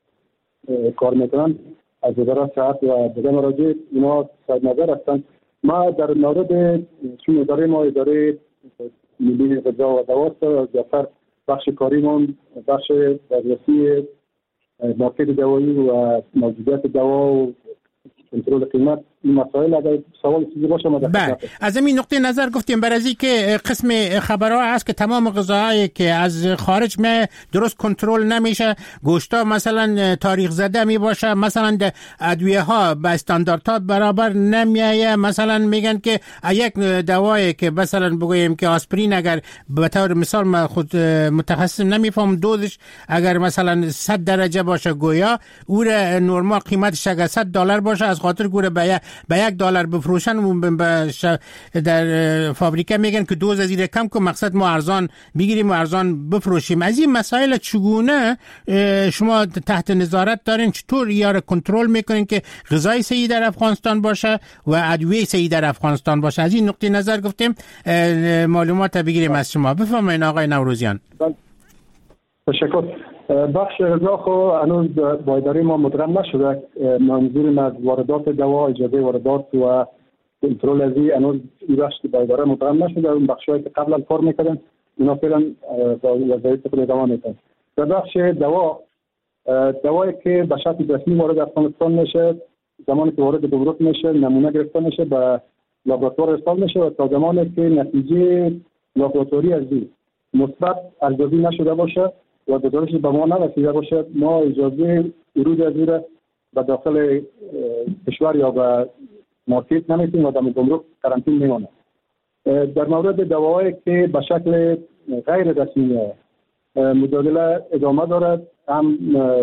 کار میکنن از وزارت صحت و دیگر مراجع اینا صاحب نظر هستند. ما در مورد چون اداره ما اداره ملی غذا و دواست زیادتر بخش کاریمون بخش بررسی مارکت دوایی و موجودیت دوا و کنترل قیمت این مسائل اگر سوال چیزی باشه ما بله از این نقطه نظر گفتیم بر از که قسم خبرها هست که تمام غذاهایی که از خارج می درست کنترل نمیشه، گوشتا مثلا تاریخ زده می باشه، مثلا ادویه ها به استانداردها برابر نمیایه. مثلا میگن که یک دوایی که مثلا بگویم که آسپرین اگر به طور مثال ما خود متخصص نمیفهم دوزش اگر مثلا صد درجه باشه گویا او نورمال قیمتش اگر صد دلار باشه از خاطر گوره به به یک دلار بفروشن و در فابریکه میگن که دوز از این کم که مقصد ما ارزان بگیریم و ارزان بفروشیم. از این مسائل چگونه شما تحت نظارت دارین؟ چطور یا کنترل میکنین که غذای صحی در افغانستان باشه و ادویه صحی در افغانستان باشه؟ از این نقطه نظر گفتیم معلومات بگیریم از شما. بفرمایید آقای نوروزیان. تشکر. بخش غذا خو هنوز با اداره ما مدغم نشده. منظور از واردات دوا، اجازه واردات و کنترل از این هنوز این بخش با اداره مدغم نشده. اون بخشایی که قبلا کار میکردن اینا فعلا با وظایف خود ادامه میکنن. در بخش دوا، دوایی که به شکل رسمی وارد افغانستان میشه، زمانی که وارد گمرک میشه نمونه گرفته میشه به لابراتوار ارسال میشه و تا زمانی که نتیجه لابراتواری از این مثبت ارزیابی نشده باشه و گزارش به ما نرسیده باشه ما اجازه ورود از این به داخل کشور یا به مارکت نمیتیم و در گمرک قرنطینه میمونه. در مورد دواهایی که به شکل غیر رسمی مجادله ادامه دارد، هم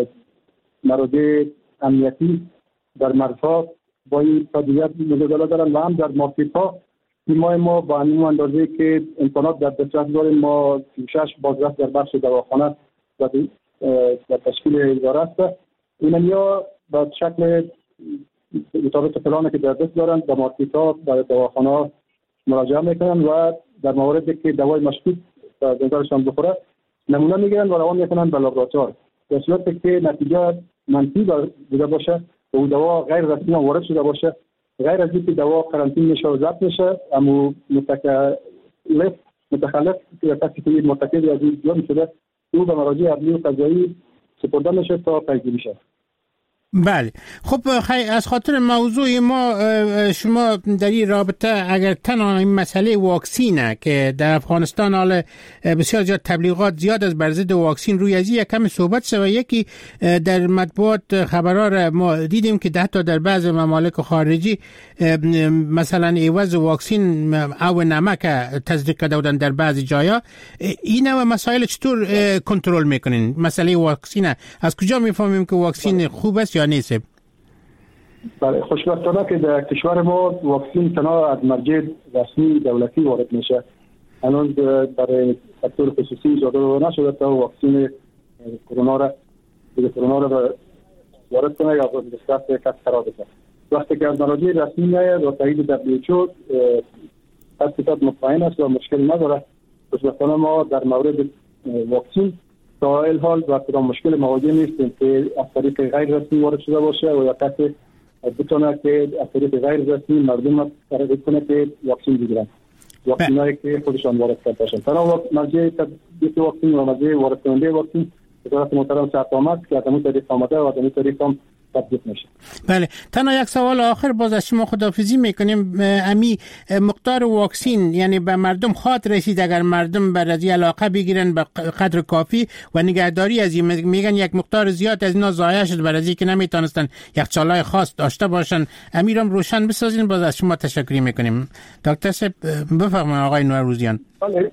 مراجع امنیتی در مرزها با این تادیت مجادله دارند و هم در مارکت ها ما ما با همین اندازه که امکانات در دسترس داریم ما شش بازرس در بخش دواخانه و در تشکیل اداره است. اینها به شکل مطابق پلانی که در دست دارند به مارکت ها و دواخانه مراجعه میکنند و در مواردی که دوای مشکوک در نظرشان بخوره نمونه میگیرند و روان میکنند به لابراتوار. در صورتی که نتیجه منفی بوده باشه و او دوا غیر رسمی وارد شده باشه، غیر از اینکه دوا قرنطینه میشه و ضبط میشه، اما متکلف متخلف یا کسی که مرتکب از این جرم شده او به مراجع عدلی و قضایی سپرده میشه تا پیگیری شه. بله. خب خی... از خاطر موضوع ما شما در این رابطه اگر تنها این مسئله واکسینه که در افغانستان حال بسیار زیاد تبلیغات زیاد از بر ضد واکسین روی از یک کم صحبت شد و یکی در مطبوعات خبرها ما دیدیم که حتی در بعض ممالک خارجی مثلا عوض واکسین او نمک تصدیق کرده بودن در بعضی جایا. این نوع مسائل چطور کنترل میکنین؟ مسئله واکسینه از کجا میفهمیم که واکسین خوب است یا نیست؟ بله، خوشبختانه که در کشور ما واکسین تنها از مرجع رسمی دولتی وارد میشه. هنوز برای سکتور خصوصی اجازه نشده تا واکسین کرونا را به کرونا را وارد کنه یا به دسترس کس قرار بده. وقتی که از مراجع رسمی میاد و تایید دبلیو اچ او تصدیقات مطمئن است و مشکل نداره. خوشبختانه ما در مورد واکسین تا این حال با کدام مشکل مواجه نیستیم که از طریق غیر رسمی وارد شده باشه و یا کسی بتونه که از طریق غیر رسمی مردم ترغیب کنه که واکسین بگیرن. واکسینایی که خودشان وارد کرده باشن. تنها مرجع تطبیق واکسین و مرجع وارد کننده واکسین وزارت محترم صحت عامه که از همون طریق آمده و از همون طریق هم تطبیق میشه. بله، تنها یک سوال آخر باز از شما خداحافظی میکنیم. امی مقدار واکسین یعنی به مردم خاطر رسید اگر مردم بر از علاقه بگیرن به قدر کافی و نگهداری از این میگن یک مقدار زیاد از اینا ضایع شد بر از اینکه نمیتونستن یخچالای خاص داشته باشن. امیرم روشن بسازین. باز از شما تشکر میکنیم. دکتر صاحب بفرمایید. آقای نوروزیان. بله،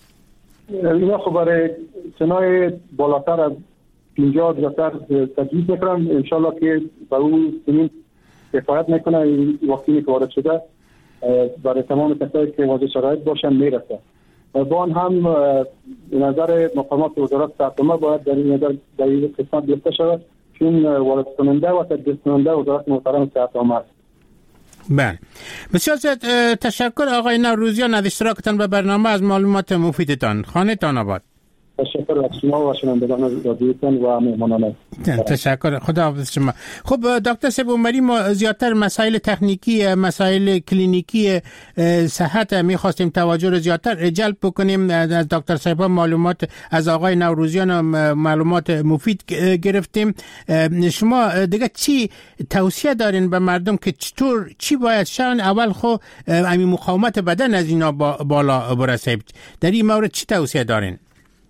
اینا خب برای سنای بالاتر از پنجاه بیشتر تجویز میکنم. انشالله که به اون سنین کفایت میکنه. این واکسینی که وارد شده برای تمام کسایی که واجد شرایط باشن میرسه. با آن هم به نظر مقامات وزارت صحت عامه باید در این نظر در این قسمت گرفته شود چون وارد کننده و تدریس کننده وزارت محترم صحت عامه است. بله، بسیار زیاد تشکر آقای نوروزیان از اشتراکتان به برنامه، از معلومات مفیدتان. خانه تان آباد. تشکر از شما و شنوندگان رادیوتون و مهمانان. تشکر. خدا حافظ شما. خب دکتر صاحب عمری، ما زیادتر مسائل تکنیکی، مسائل کلینیکی صحت می‌خواستیم توجه رو زیادتر جلب بکنیم. از دکتر صاحب معلومات، از آقای نوروزیان معلومات مفید گرفتیم. شما دیگه چی توصیه دارین به مردم که چطور چی باید شون؟ اول خو همین مقاومت بدن از اینا بالا برسه. در این مورد چی توصیه دارین؟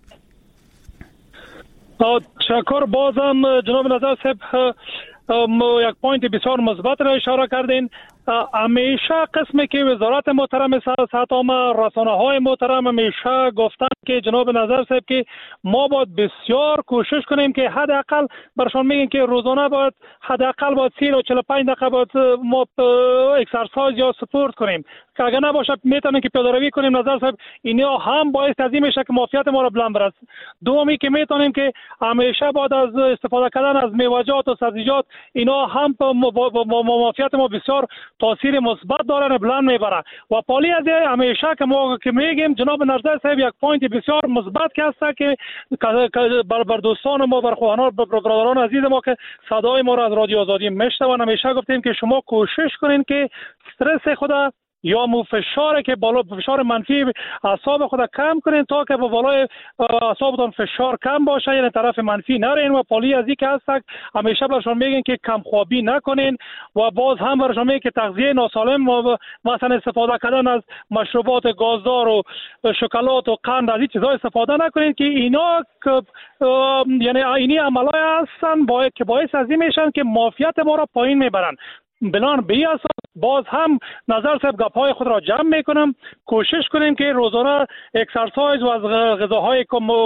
تشکر. بازم جناب نظر صاحب یک پوینت بسیار مثبت را اشاره کردین. همیشه قسمی که وزارت محترم صحت عامه، رسانه‌های محترم همیشه گفتن که جناب نظر صاحب که ما باید بسیار کوشش کنیم که حداقل برشان میگن که روزانه باید حداقل باید سی تا چهل و پنج دقیقه باید ما اکسرسایز یا سپورت کنیم که اگر نباشه میتونیم که پیاده روی کنیم. نظر صاحب اینا هم باعث از این میشه که معافیت ما را بلند برسه. دومی که میتونیم که همیشه باید از استفاده کردن از میوه‌جات و سبزیجات، اینا هم معافیت ما بسیار تاثیر مثبت داره، بلند میبره. و پالی از همیشه که ما که میگیم جناب نظر صاحب یک پوینت بسیار مثبت که هست که بر بر دوستان ما، بر خواهران، بر برادران عزیز ما که صدای ما را از رادیو آزادی میشنون، همیشه گفتیم که شما کوشش کنین که استرس خود یا مو فشار که بالا فشار منفی اعصاب خود کم کنین تا که به بالای اعصابتون فشار کم باشه، یعنی طرف منفی نرین. و پالی از این که هست همیشه برشون میگن که کم خوابی نکنین و باز هم برشون میگن که تغذیه ناسالم و مثلا استفاده کردن از مشروبات گازدار و شکلات و قند از این چیزا استفاده نکنین که اینا یعنی اینی عملای هستن باید که باعث از این میشن که معافیت ما را پایین میبرن. بنان به این اساس باز هم نظر صاحب گپ‌های خود را جمع میکنم. کوشش کنیم که روزانه اکسرسایز و از غذاهای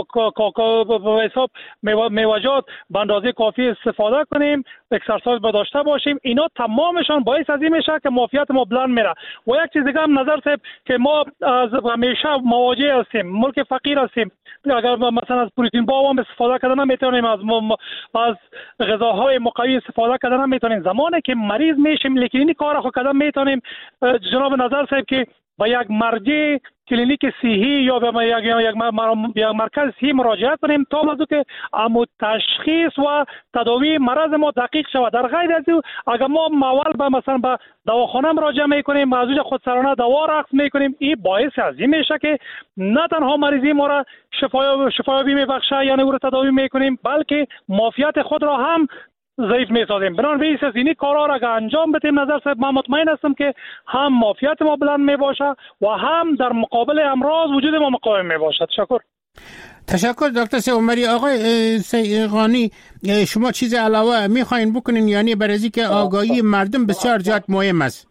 به حساب میوه‌جات به اندازه کافی استفاده کنیم، اکسرسایز با داشته باشیم. اینا تمامشان باعث از این میشه که معافیت ما بلند میره. و یک چیز دیگه هم نظر صاحب که ما از همیشه مواجه هستیم، ملک فقیر هستیم، اگر مثلا از پروتئین با هم استفاده کردن نمیتونیم، از از غذاهای مقوی استفاده کردن نمیتونیم. زمانی که مریض میشیم لیکن این کارا خود کردن میتونیم جناب نظر صاحب که با یک مرجع کلینیک صحی یا به یک یک مرکز صحی مراجعه کنیم تا موضوع که امو تشخیص و تداوی مرض ما دقیق شود. در غیر از او اگر ما اول به مثلا به دواخانه مراجعه میکنیم، موضوع خودسرانه دوا رقص میکنیم، این باعث از این میشه که نه تنها مریضی ما را شفا شفایابی میبخشه یعنی او را تداوی میکنیم، بلکه معافیت خود را هم ضعیف میسازیم. بنابراین بیس از اینی کارا را که انجام بدیم نظر صاحب من مطمئن هستم که هم معافیت ما بلند می باشه و هم در مقابل امراض وجود ما مقاوم می باشد. تشکر. تشکر دکتر سی عمری. آقای سیغانی شما چیز علاوه میخواین بکنین یعنی برای اینکه آگاهی مردم بسیار زیاد مهم است؟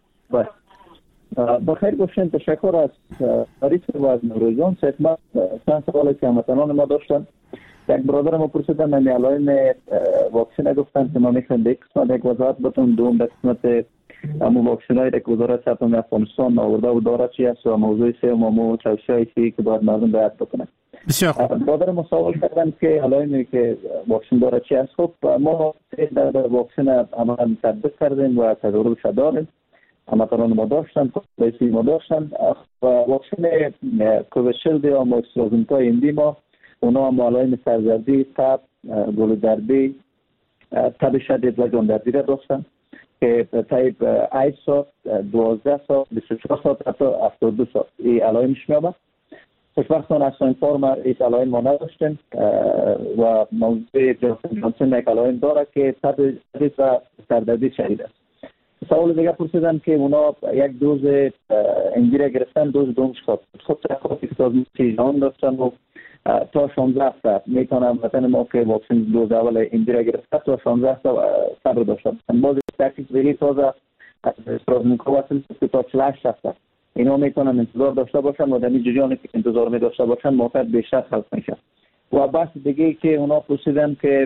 بخیر باشین. تشکر از عریف و از نوروزان. صحبت چند سوالی که هموطنان ما داشتن. یک برادر ما پرسیدن من علائم واکسن گفتن که ما میخوایم به قسمت یک وضاحت بتون. دوم به قسمت امو واکسن های که وزارت صحت افغانستان آورده و داره چی است و موضوع سوم امو توصیه‌ای سی که باید مردم بیعت بکنن. بسیار خوب. برادر ما سوال کردن که علائمی که واکسن داره چی است. خب ما در واکسن عملا تطبیق کردیم و تجربه داریم. هموطنان ما داشتن، پلیسی ما داشتن و واکسن کوویشیلد یا آسترازنکا هندی ما اونا هم علائم سردردی، تب، گلودردی، تب شدید و جاندردی را داشتن که تایپ هشت ساعت، دوازده ساعت، بیست و چهار ساعت حتی هفتاد و دو ساعت این علائمش میابد. خوشبختانه از این فرم این علائم ما نداشتیم و موضوع جانسون جانسون یک علائم داره که تب شدید و سردردی شدید است. سوال دیگه پرسیدن که اونا یک دوز انگیره گرفتن، دوز دومش خود خود تحقیقاتی که تازه جان داشتن و تا شانزده هفته میتونم وطن ما که واکسن دوز اول انگیره گرفته تا شانزده هفته صبر داشتن. باز تحقیق دیگه تازه استرازنیکا وصل که تا چهل و هشت هفته اینا میتونن انتظار داشته باشن و دمی جریانی که انتظار می داشته باشن موقعیت بیشتر خلق میشه. و بحث دیگه که اونا پرسیدن که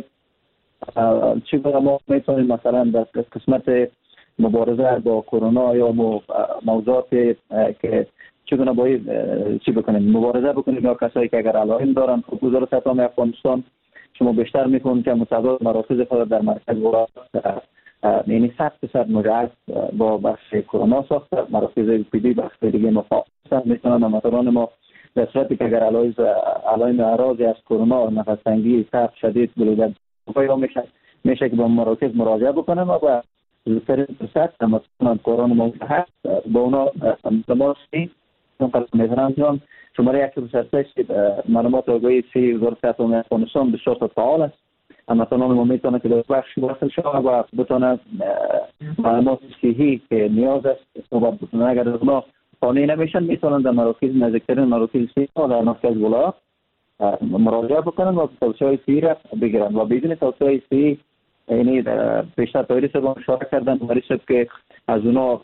چی بگم ما میتونیم مثلا در قسمت مبارزه با کرونا یا موضوعات که چگونه باید چی بکنیم مبارزه بکنیم یا کسایی که اگر علائم دارن. خب وزارت صحت افغانستان شما بیشتر میکنید که متعدد مراکز خود در مرکز ولایت یعنی صد درصد مجهز با بخش کرونا ساخته. مراکز پی دی بخش دیگه مفاوضت میکنن هموطنان ما در صورتی که اگر علائم اعراضی از کرونا نفس تنگی، تب شدید، گلودردی میشه میشه که با مراکز مراجعه بکنن و زودترین فرصت هموطنان کرونا موجود هست با اونا تماسی نقل می‌کنم. جان شماره یک فرصت معلومات آگاهی سی وزارت صحت افغانستان بسیار فعال است. هموطنان ما میتونه که در بخش وصل شود و بتونه معلومات صحیحی که نیاز است صحبت بکنه. اگر اونا قانع نمیشن میتونن در مراکز نزدیکترین مراکز سی و در مرکز ولایت مراجعه بکنن و توصیه‌های صحیح را بگیرن و بدون توصیه‌های صحیح یعنی پیشتر تایری سبا اشاره کردن مریض که از اونا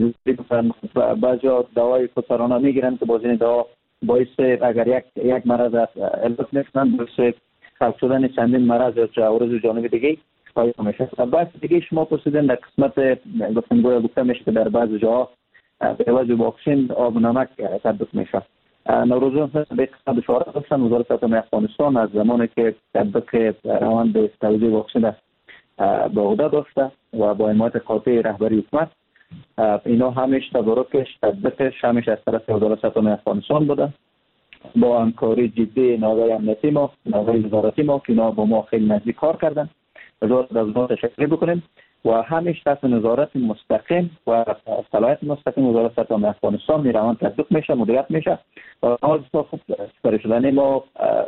بعضی دوای خودسرانه میگیرن که باز این دوا باعث اگر یک یک مرض علت نکنن باعث خلق شدن چندین مرض یا عوارض جانبی دیگه خواهی میشه. بعض دیگه شما پرسیدن در قسمت گفتن گویا گفته میشه که در بعض جاها به عوض واکسن آب و نمک تطبیق میشه. نوروزان به قسمت اشاره داشتن وزارت صحت افغانستان از زمانی که تطبیق روند توزیع واکسن به عهده داشته و با حمایت قاطع رهبری حکومت اینا همیشه تدارکش تطبیقش همیشه از طرف وزارت صحت افغانستان بوده با همکاری جدی نهادهای امنیتی ما، نهادهای وزارتی ما که اینا با ما خیلی نزدیک کار کردن. وزارت از ما تشکر بکنیم و همیشه تحت نظارت مستقیم و صلاحیت مستقیم وزارت صحت افغانستان این روند تطبیق میشه، مدیریت میشه و از خوب سپری شدن ما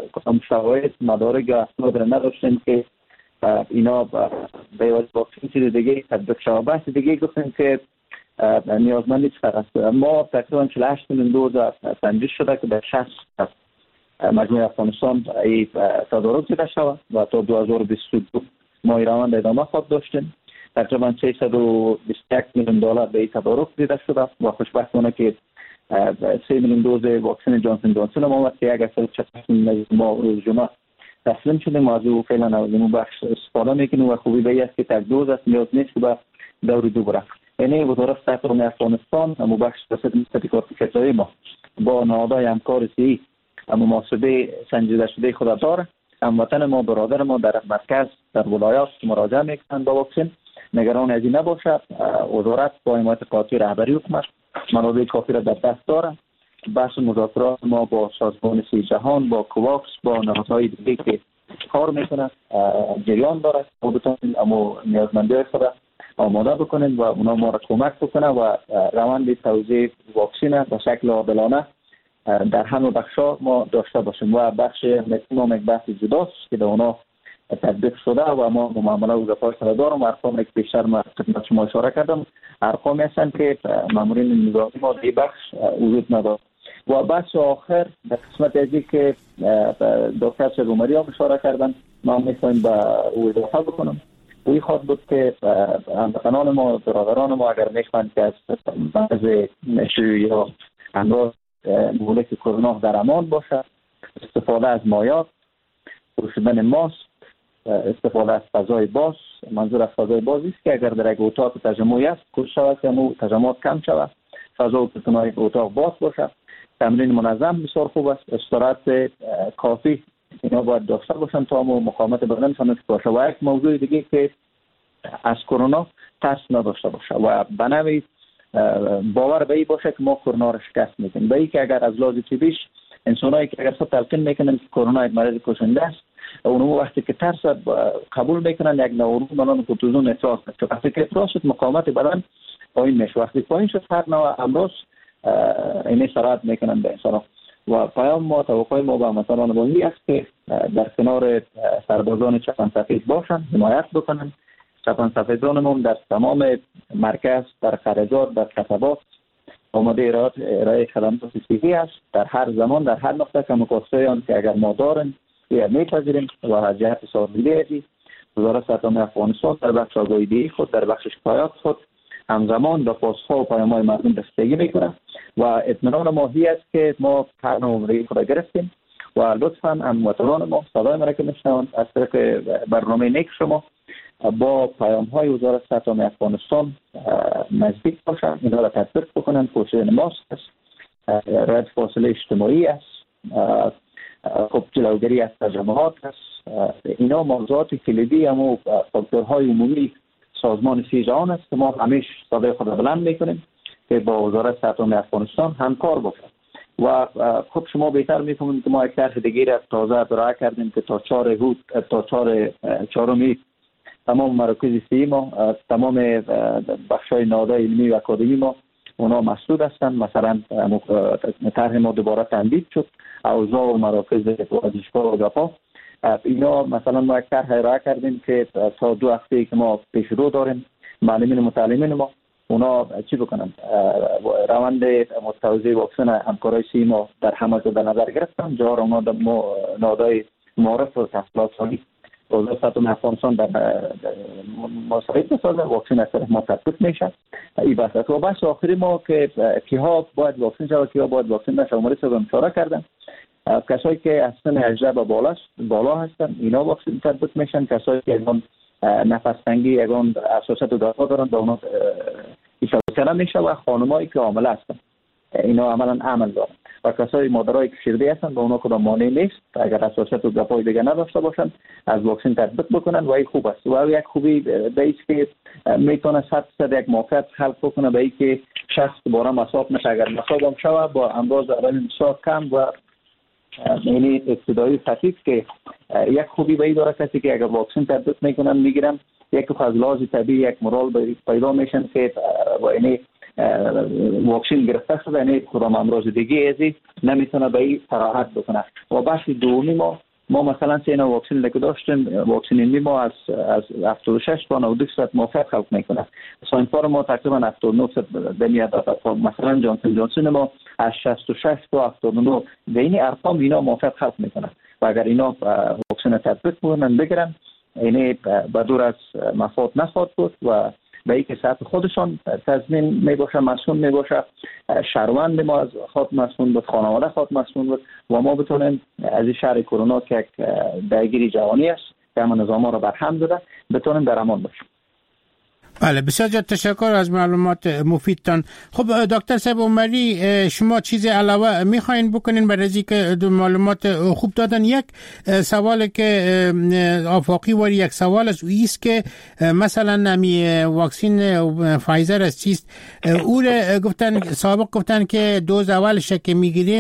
شواهد مدارک یا اسناد نداشتیم که اینا به واسطه واکسن چیز دیگه تطبیق شود. بحث دیگه گفتیم که نیازمندی چقدر است. ما تقریبا چهل و هشت میلیون دوز تنجیش شده که در شصت مجموعه افغانستان ای تدارک دیده شود و تا دو هزار و بیست و دو ما این روند ادامه خواهد داشتیم. تقریبا سیصد و بیست و یک میلیون دلار به این تدارک دیده شده و خوشبختانه که سه میلیون دوز واکسن جانسون جانسون ما وقتی یک اصل چطور ما روز جمعه تسلیم شدیم و از او فعلا از این بخش استفاده میکنیم و خوبی به این است که تک دوز است نیاز نیست که به دور دو بره. یعنی وزارت صحت افغانستان اما بخش رسد مستقیقات کتایی ما با نهادهای همکار سی اما محاسبه سنجیده شده خود داره. هموطن ما برادر ما در مرکز در ولایات مراجعه میکنند با واکسن نگران از این نباشد. وزارت با حمایت قاطع رهبری حکومت منابع کافی را در دست داره. بحث مذاکرات ما با سازمان سی جهان با کوواکس با نهادهای دیگه که کار میکنه جریان داره و بتونیم اما نیازمندی خود آماده بکنیم و اونا ما را کمک بکنه و روند توزیع واکسن به شکل عادلانه در همه بخشا ما داشته باشیم و بخش ما یک بحث جداست که در اونا تطبیق شده و ما معامله و گپای سره دارم. ارقامی که بیشتر ما خدمت شما اشاره کردم ارقامی هستند که مامورین نظامی ما در بخش وجود ندارد. و بحث آخر در قسمت ازی که دکتر سرومری هم اشاره کردن ما میخوایم به او اضافه بکنم. اوی خواهد بود که هموطنان ما برادران ما اگر میخواهند که از بعض نشوی یا امراض مهلک کرونا در امان باشه، استفاده از مایات، پوشیدن ماسک، استفاده از فضای باز. منظور از فضای باز است که اگر در یک اتاق تجمعی است کوشش شود که مو تجمعات کم شود، فضا و بتونای اتاق باز باشه. تمرین منظم بسیار خوب است. استراحت کافی اینا باید داشته باشن تا مو مقاومت بدنشان باشه. و یک موضوع دیگه که از کرونا ترس نداشته باشه و بنوی باور به این باشه که ما کرونا را شکست میدیم. به این که اگر از لحاظ طبیش انسانایی که اگر خود تلقین میکنن که کرونا یک مرض کشنده است، اونو وقتی که ترس قبول میکنن یک نوع هورمون کورتیزون افراز میشه. وقتی که افراز شد مقاومت بدن پایین میشه. وقتی پایین شد هر نوع امراض اینه سرایت میکنن به انسان. و پیام ما توقع ما به هموطنان بازی است که در کنار سربازان چپن سفید باشن، حمایت بکنن. چپن سفیدانمون در تمام مرکز، در خرجات، در کسبات آماده ارائه خدمات سیستمی است. در هر زمان در هر نقطه که مقاصدیان که اگر ما داریم یا میپذیریم و از جهت سازماندهی وزارت صحت افغانستان در بخش آگاهی خود در بخش شکایات خود همزمان به پاسخ و پیام‌های مردم رسیدگی میکنه و اطمینان ماهی است که ما برنامه خود گرفتیم و لطفاً هموطنان ما صدای ما را که میشنوند از طریق برنامه نیک شما با پیام‌های وزارت صحت افغانستان نزدیک باشند، اینا را تطبیق بکنند. پوشیدن ماسک است، رعایت فاصله اجتماعی است، خب جلوگیری از تجمعات است. اینا موضوعات کلیدی اما فاکتورهای عمومی سازمان سی جهان است که ما همیشه صدای خود بلند میکنیم که با وزارت صحت افغانستان همکار باشد. و خب شما بهتر میفهمید که ما یک طرح دیگه را تازه ارائه کردیم که تا چهار هود تا چهار چهارمی تمام مراکز سی ما، تمام بخشای نهادهای علمی و اکادمی ما اونا مسدود هستند. مثلا طرح ما دوباره تمدید شد، اوضاع و مراکز ورزشگاه و گپا اینا مثلا ما یک طرح ارائه کردیم که تا دو هفته که ما پیش رو داریم معلمین و متعلمین ما اونا چی بکنن، روند متوازی واکسن همکارای سی ما در همه جا در نظر گرفتن. جا را اونا نهادهای معارف و تحصیلات عالی وزارت صحت افغانستان در مساعد بسازه. واکسن از طرف ما تطبیق میشه. این بحث است. و بحث آخری ما که کیها باید واکسن شود کیها باید واکسن نشه عمری صاحب اشاره کردن. کسایی که از سن هجده به بالا بالا هستن اینا واکسن تطبیق میشن. کسایی که اون نفس تنگی اون اساسات دفاع دارن به اونا اشاره میشه و خانمایی که حامله هستن اینا عملا عمل دارن و کسایی مادرایی که شیرده هستن به اونا کدام مانع نیست اگر اساسات دفاع دیگه نداشته باشن از واکسن تطبیق بکنن و این خوب است. و یک خوبی به است که میتونه صد درصد یک موقعیت خلق بکنه به این که شخص دوباره مصاب نشه. اگر مصاب هم شوه با امراض اول بسیار کم و یعنی ابتدایی خفیف که یک خوبی به این داره کسی که اگر واکسن تطبیق میکنن میگیرن یک از لحاظ طبیعی یک مورال پیدا میشن که یعنی واکسن گرفته شده یعنی کدام امراض دیگه ازی نمیتونه به این صراحت بکنه. و بخش دومی ما ما مثلا سه نوع واکسن که داشتیم واکسن علمی ما از از هفتاد و شش تا نود و دو درصد موفق خلق میکنه. ساینفار ما تقریبا هفتاد و نه درصد به میاد. مثلا جانسون جانسون ما از شصت و شش تا هفتاد و نه به این ارقام اینا موفق خلق میکنه و اگر اینا واکسن تطبیق کنن بگیرن یعنی به دور از مفاد نخواهد بود و به اینکه صحت خودشان تضمین می باشه، مسئول می باشه، شهروند ما از خود مسئول بود، خانواده خود مسئول بود و ما بتونیم از این شهر کرونا که یک درگیری جهانی است که همه نظام ها را برهم زده بتونیم در امان باشیم. بله بسیار جد تشکر از معلومات مفیدتان. خب دکتر صاحب عمری شما چیز علاوه میخواین بکنین برای از اینکه معلومات خوب دادن؟ یک سوال که آفاقی واری یک سوال است ایست که مثلا نمی واکسین فایزر است چیست او گفتن سابق گفتن که دوز اولش که میگیرین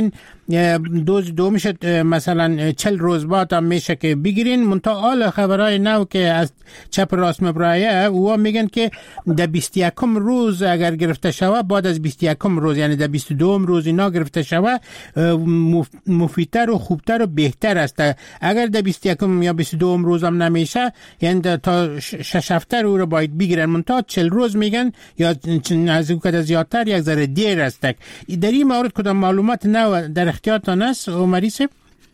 دوز دومش مثلا چل روز بعد هم میشه که بگیرین. منتها حال خبرهای نو که از چپ راست مبرایه و میگن که در بیست و یکم روز اگر گرفته شوه، بعد از بیست و یکم روز یعنی در بیست و دوم روز اینا گرفته شوه مفیدتر و خوبتر و بهتر است. اگر در بیست و یکم یا بیست و دوم روز هم نمیشه یعنی تا شش هفته رو باید بگیرن. منتها چل روز میگن یا از اون که زیادتر یک ذره دیر است. در این مورد کدام معلومات نو در اختیارتان است عمری صاحب؟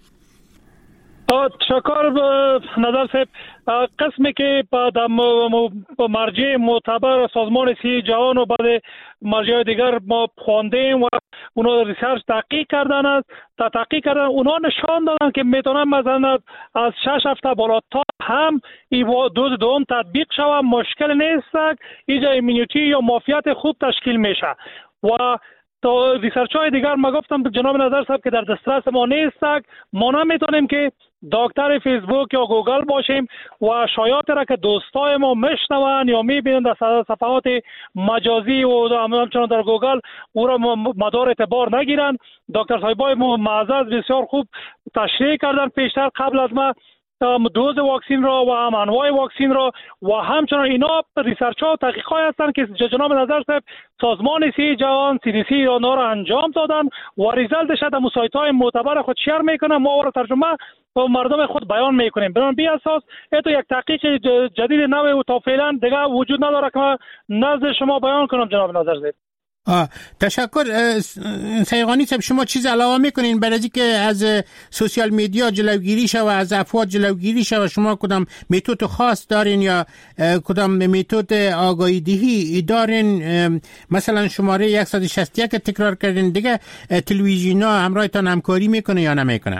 تشکر نظر صاحب. قسمی که در مرجع معتبر سازمان صحت جهان و بعد مرجع دیگر ما خواندیم و اونا ریسرچ تحقیق کردن است. تا تحقیق کردن اونا نشان دادن که میتونن مثلا از شش هفته بالاتر هم این دوز دوم تطبیق شود، مشکل نیست. اینجا ایمونیتی یا معافیت خوب تشکیل میشه و تا ریسرچ های دیگر ما گفتم جناب نظر صاحب که در دسترس ما نیست. ما نمیتونیم که دکتر فیسبوک یا گوگل باشیم و شایعات را که دوستای ما میشنون یا میبینن در صفحات مجازی و همچنان در گوگل او را مدار اعتبار نگیرن. دکتر صاحبای ما معزز بسیار خوب تشریح کردن پیشتر قبل از ما دوز واکسین را و هم انواع واکسین را و همچنان اینا ریسرچ ها و تحقیق های هستند که جناب نظر صاحب سازمان صحت جهان سی دی سی اینا را انجام دادن و ریزالتش در سایت های معتبر خود شیر میکنن. ما را ترجمه و مردم خود بیان میکنیم. بنابراین بی اساس ایتو یک تحقیق جدید نوی و تا فعلا دیگه وجود نداره که نزد شما بیان کنم جناب نظر صاحب. آه، تشکر. سیغانی صاحب شما چیز علاوه میکنین برای اینکه از سوشال میدیا جلوگیری شود، از افواه جلوگیری شود؟ شما کدام متد خاص دارین یا کدام متد آگاهی دهی دارین؟ مثلا شماره صد و شصت و یک تکرار کردین دیگه تلویزیونا همراهتان همکاری میکنه یا نمیکنه؟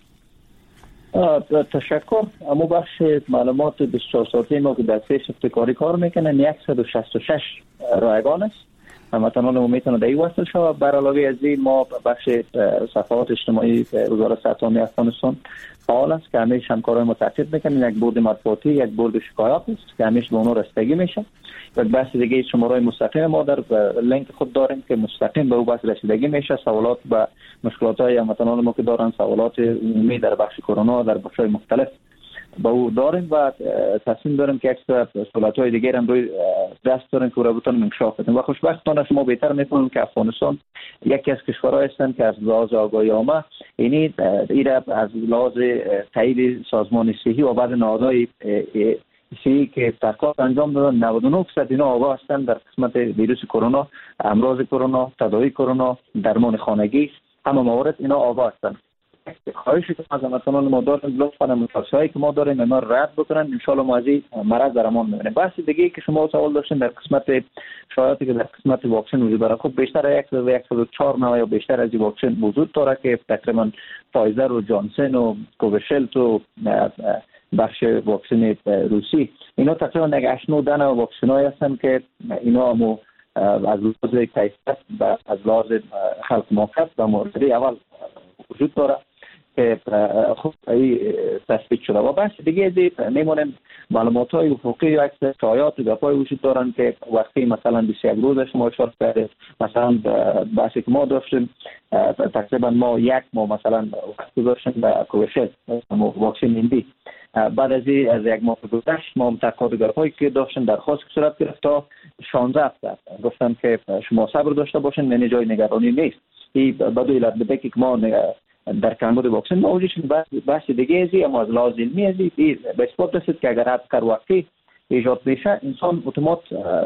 تشکر. اما بخش معلومات بیست و چهار ساعته ما که در فیس ابتکاری کار میکنن صد و شصت و شش رایگان است. هموطنان ما میتونه در این وصل شود. بر علاوه از این ما بخش صفحات اجتماعی وزارت صحت عامه افغانستان فعال است که همیشه همکارای ما تعقیب میکنن. یک بورد مطبوعاتی، یک بورد شکایات است که همیشه به اونها رسیدگی میشه. یک بحث دیگه شماره مستقیم ما در لینک خود داریم که مستقیم به اون بحث رسیدگی میشه. سوالات و مشکلات های هموطنان ما که دارن، سوالات عمومی در بخش کرونا در بخش‌های مختلف با او داریم و تصمیم داریم که اکثر سوالات‌های دیگر هم روی دست داریم که رو بتونیم انکشاف بدیم. و خوشبختانه شما بهتر می‌فهمیم که افغانستان یکی از کشورهایی هستند که از لحاظ آگاهی عامه یعنی ایرا از لحاظ تایید سازمان صحی و بعض نهادهای صحی که تحقیقات انجام دادن نود و نه درصد اینا آگاه هستند در قسمت ویروس کرونا، امراض کرونا، تداوی کرونا، درمان خانگی، همه موارد اینا آگاه هستند. خواهشی که از هموطنان ما داریم لطفاً مطالعاتی که ما داریم اینا رد بکنن، ان شاء الله ما از این مرض درمان می‌بینیم. بحث دیگه که شما سوال داشتین در قسمت شایعاتی که در قسمت واکسن وجود داره، خب بیشتر صد و چهار نوع یا بیشتر از این واکسن وجود داره که تقریبا فایزر و جانسن و کوویشیلد و بخش واکسن روسی اینا تقریبا هشت نه دانه واکسن‌های هستن که اینا هم از لحاظ کیفیت و از لحاظ خلق موقت و مورد اول وجود داره که خوب تثبیت شده. و بحث دیگه ازی میمونیم معلومات های افقی یا اکثر شایعات و گپای وجود دارن که وقتی مثلا بیست و یک روز شما اشاره کردید، مثلا بحثی که ما داشتیم تقریبا ما یک ماه مثلا وقتی داشتیم به کوویشیلد واکسن هندی، بعد از این از یک ماه گذشت ما تحقیقات گپایی که داشتیم درخواست صورت گرفت تا شانزده هفته گفتن که شما صبر داشته باشین، من جای نگرانی نیست. این بدو علت بده که ما در کمبود واکسن موجودش بحث دیگه ازی اما از لحاظ علمی ازی به اثبات رسید که اگر حد کر وقتی ایجاد بشه انسان اتومات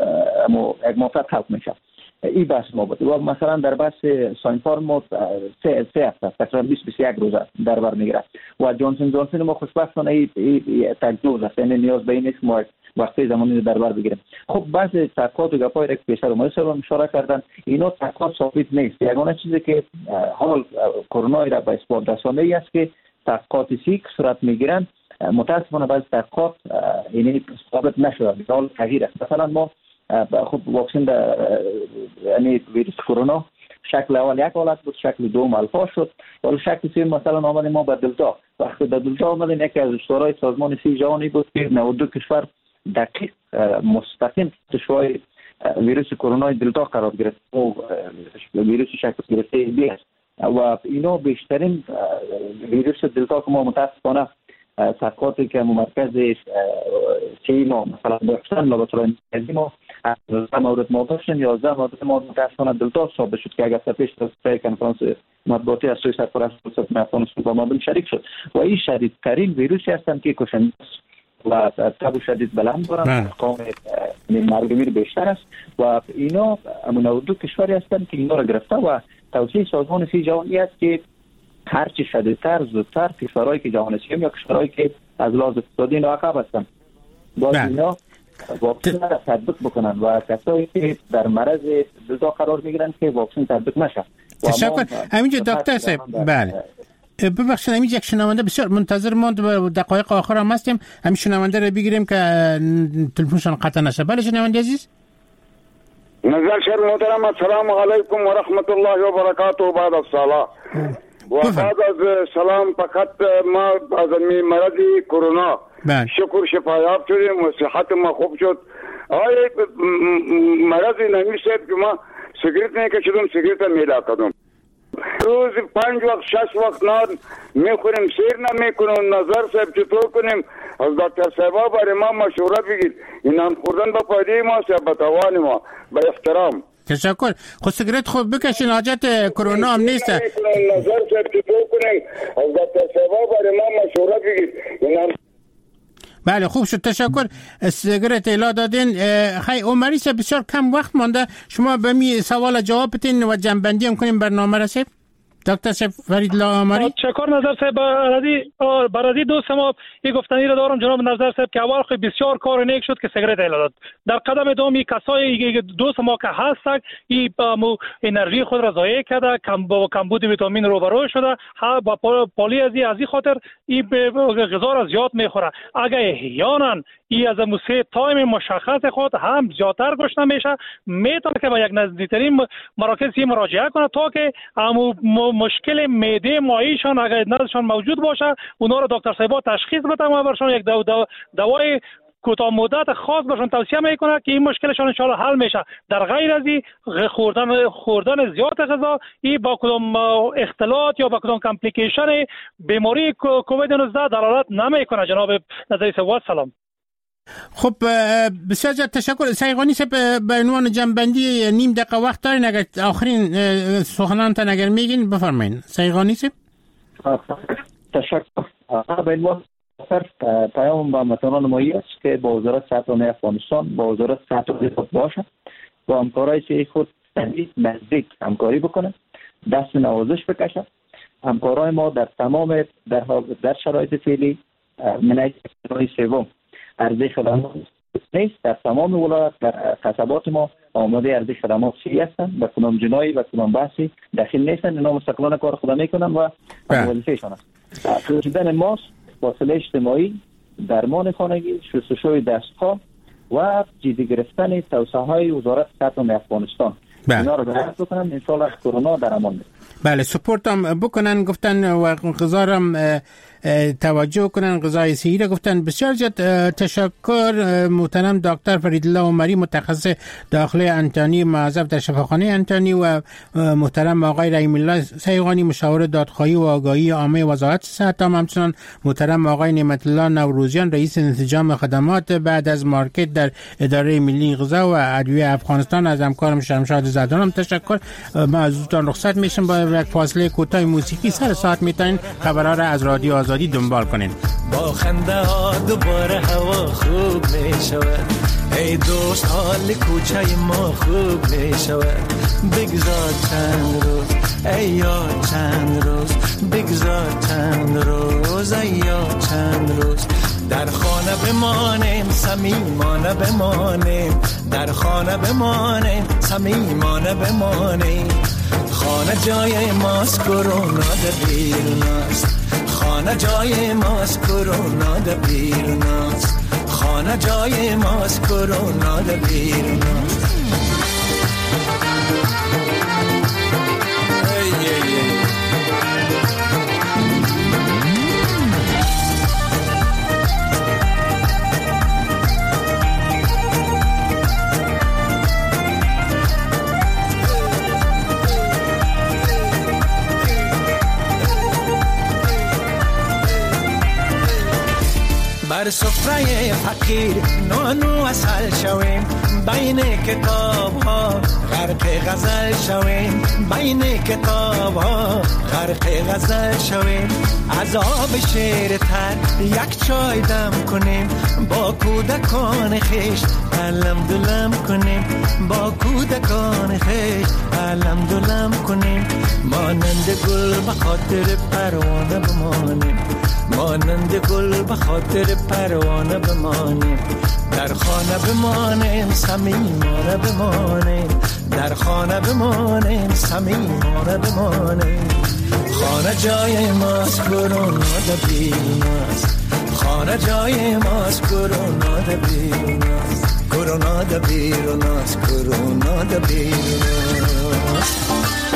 یک موفق خلق میشه. این بحث ما بود. و مثلا در بحث ساینفارم ما سه سه هفته تقریبا بیست بیست و یک روز در بر میگیره و جانسون جانسون ما خوشبختانه این تجدید است، یعنی نیاز به این نیست ما وقتی زمانی در بر بگیریم. خب بعض تحقیقات و گپای را که پیشتر اومده سر اشاره کردن اینا تحقیقات ثابت نیست. یگانه چیزی که حال کرونا را به اثبات رسانده است که تحقیقات سی که صورت میگیرن متاسفانه بعض تحقیقات یعنی ثابت نشده، مثال تغییر است. مثلا ما خب واکسن یعنی ویروس کرونا شکل اول یک حالت بود، شکل دوم الفا شد، ولی شکل سوم مثلا آمدیم ما به دلتا. وقتی به دلتا آمدیم یکی از اشتراهای سازمان صحت جهانی بود که نود و دو کشور دقیق مستقیم تشوای ویروس کرونا دلتا قرار گرفت و ویروس شکل گرفته بی است و اینا بیشترین ویروس دلتا که ما متاسفانه تحقیقاتی که مرکز سی ما مثلا بحثن لابراتوری مرکزی ما از مورد ما داشتن یازده مورد ما متاسفانه دلتا ثابت شد که اگر پیش در کنفرانس مطبوعاتی از سوی سرپرست ریاست افغانستان با ما شریک شد و این شدیدترین ویروسی هستند که کشنده و تب شدید بلند دارن، ارقام مرگمیر بیشتر است و اینا نود و دو کشوری هستند که اینا را گرفته و توصیه سازمان صحت جهانی است که هرچی شدیدتر زودتر کشورهایی که جهان سوم یا کشورهایی که از لحاظ اقتصادی ناعقب هستند باید اینا واکسن را تطبیق بکنن و کسایی که در معرض دلتا قرار میگیرن که واکسن تطبیق نشه. تشکر. همینجا دکتر صاحب بله ببخشید همین یک شنونده بسیار منتظر ماند و دقایق آخر هم هستیم، همین شنونده رو بگیریم که تلفنشان قطع نشه. بله شنونده عزیز. نظر شهر محترم السلام علیکم و رحمت الله و برکاته. بعد از صلاة و بعد از سلام فقط ما از مرض کرونا شکر شفایاب شدیم و صحت ما خوب شد. آیا مرض نمیشه که ما سیگریت نکشیدم، سیگریت میلا کردم، روز پنج وقت شش وقت نان میخوریم، سیر نمیکنیم. نظر صاحب چطور کنیم؟ از دکتر صاحبا برای ما مشوره بگید. این نان خوردن به فایده ما صاحب به توان ما به احترام. تشکر. خود سیگریت خوب بکشین، حاجت کرونا هم نیست. نظر صاحب چطور کنیم؟ از دکتر صاحبا برای ما مشوره بگید. این بله خوب شد، تشکر. سیگریت اطلاع دادین. خیلی عمری صاحب بسیار کم وقت مانده، شما به می سوال جواب بدین و جنبندی هم کنیم برنامه را صاحب. دکتر صاحب فرید لامری. تشکر نظر صاحب. برادی برادی دوست ما این گفتنی را دارم جناب نظر صاحب که اول خیلی بسیار کار نیک شد که سیگریت اعلان داد. در قدم دومی کسایی دوست ما که هستند این انرژی خود را ضایع کرده، کم با کمبود ویتامین روبرو شده، ها با پالی از این خاطر این غذا را زیاد میخوره. اگه احیانا ای از موسیقی تایم مشخص خود هم زیادتر گشته میشه، میتونه که با یک نزدیکترین مراکزی مراجعه کنه تا که امو مشکل معده مایشان اگر نزدشان موجود باشه اونا رو دکتر صاحبا تشخیص بدن و برشان یک دو دو دوای کوتاه مدت خاص برشان توصیه میکنه که این مشکلشان ان شاء الله حل میشه. در غیر از این خوردن خوردن زیاد غذا این با کدام اختلاط یا با کدام کامپلیکیشن بیماری کووید نوزده دلالت نمیکنه. جناب نظری صاحب سلام. خب بسیار تشکر. سیغانی صاحب به عنوان جنبندی نیم دقیقه وقت دارین، اگر آخرین سخنانتان اگر میگین بفرمایین. سیغانی صاحب. تشکر. به عنوان پیام با متنان مایی است که با وزارت صحت عامه افغانستان با وزارت صحت عامه خود باشه، با همکارای سری خود نزدیک همکاری بکنه، دست نوازش بکشه. همکارای ما در تمام در, در شرایط فعلی منیت سوم عرضه خدمات نیست. در تمام ولایت در قصبات ما آماده عرضه خدمات سی هستن، به کدام جنایی و کدام بحثی داخل نیستن، اینا مستقلانه کار خود میکنن و وظیفه‌شان است. پروژه ماست فاصله اجتماعی، درمان خانگی، شستشوی دستها و جدی گرفتن توصیه های وزارت صحت عامه افغانستان. اینا رو رعایت بکنن ان شاء الله کرونا در امان است. بله سپورت هم بکنن گفتن و غذا هم توجه کنن، غذای صحی را گفتن. بسیار زیاد تشکر محترم دکتر فریدالله عمری متخصص داخلی انتانی موظف در شفاخانه انتانی و محترم آقای رحیم الله سیغانی مشاور دادخواهی و آگاهی عامه وزارت صحت، هم همچنان محترم آقای نعمت الله نوروزیان رئیس انسجام خدمات بعد از مارکت در اداره ملی غذا و ادویه افغانستان. از همکارم شمشاد زدان هم تشکر. ما از دوستان رخصت میشم، با یک فاصله کوتاه موسیقی سر ساعت میتونین خبرها را از رادیو آزادی دنبال کنین. با خنده ها دوباره هوا خوب میشود، ای دوست حال کوچه ما خوب میشود. بگذار چند روز ای یار چند روز، بگذار چند روز ای یار چند روز. در خانه بمانیم صمیمانه بمانیم، در خانه بمانیم صمیمانه بمانیم. خانه جای ماست کرونا دبیر ناست، خانه جای ماست کرونا دبیر ناست، خانه جای ماست کرونا دبیر ناست. سفره فقیر نان و عسل شویم، بین کتاب ها غرق غزل شویم، بین کتاب ها غرق غزل شویم. از آب شیر تر یک چای دم کنیم، با کودکان خیش علم دلم کنیم، با کودکان خیش علم دلم کنیم. مانند گل به خاطر پروانه بمانیم، مانند گل به خاطر پروانه بمانیم. در خانه بمانیم صمیمانه بمانیم، در خانه بمانیم صمیمانه بمانیم. خانه جای ماست کرونا ده بیرون است، خانه جای ماست کرونا ده بیرون است، کرونا ده بیرون است، کرونا ده بیرون است.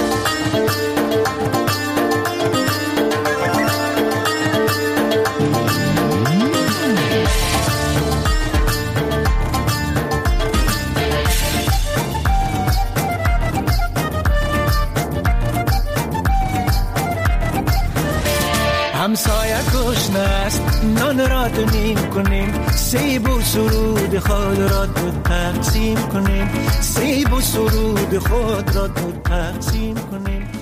همسایه گشنه است نان را دو نیم کنیم، سیب و سرود خود را دو تقسیم کنیم، سیب و سرود خود را دو تقسیم کنیم.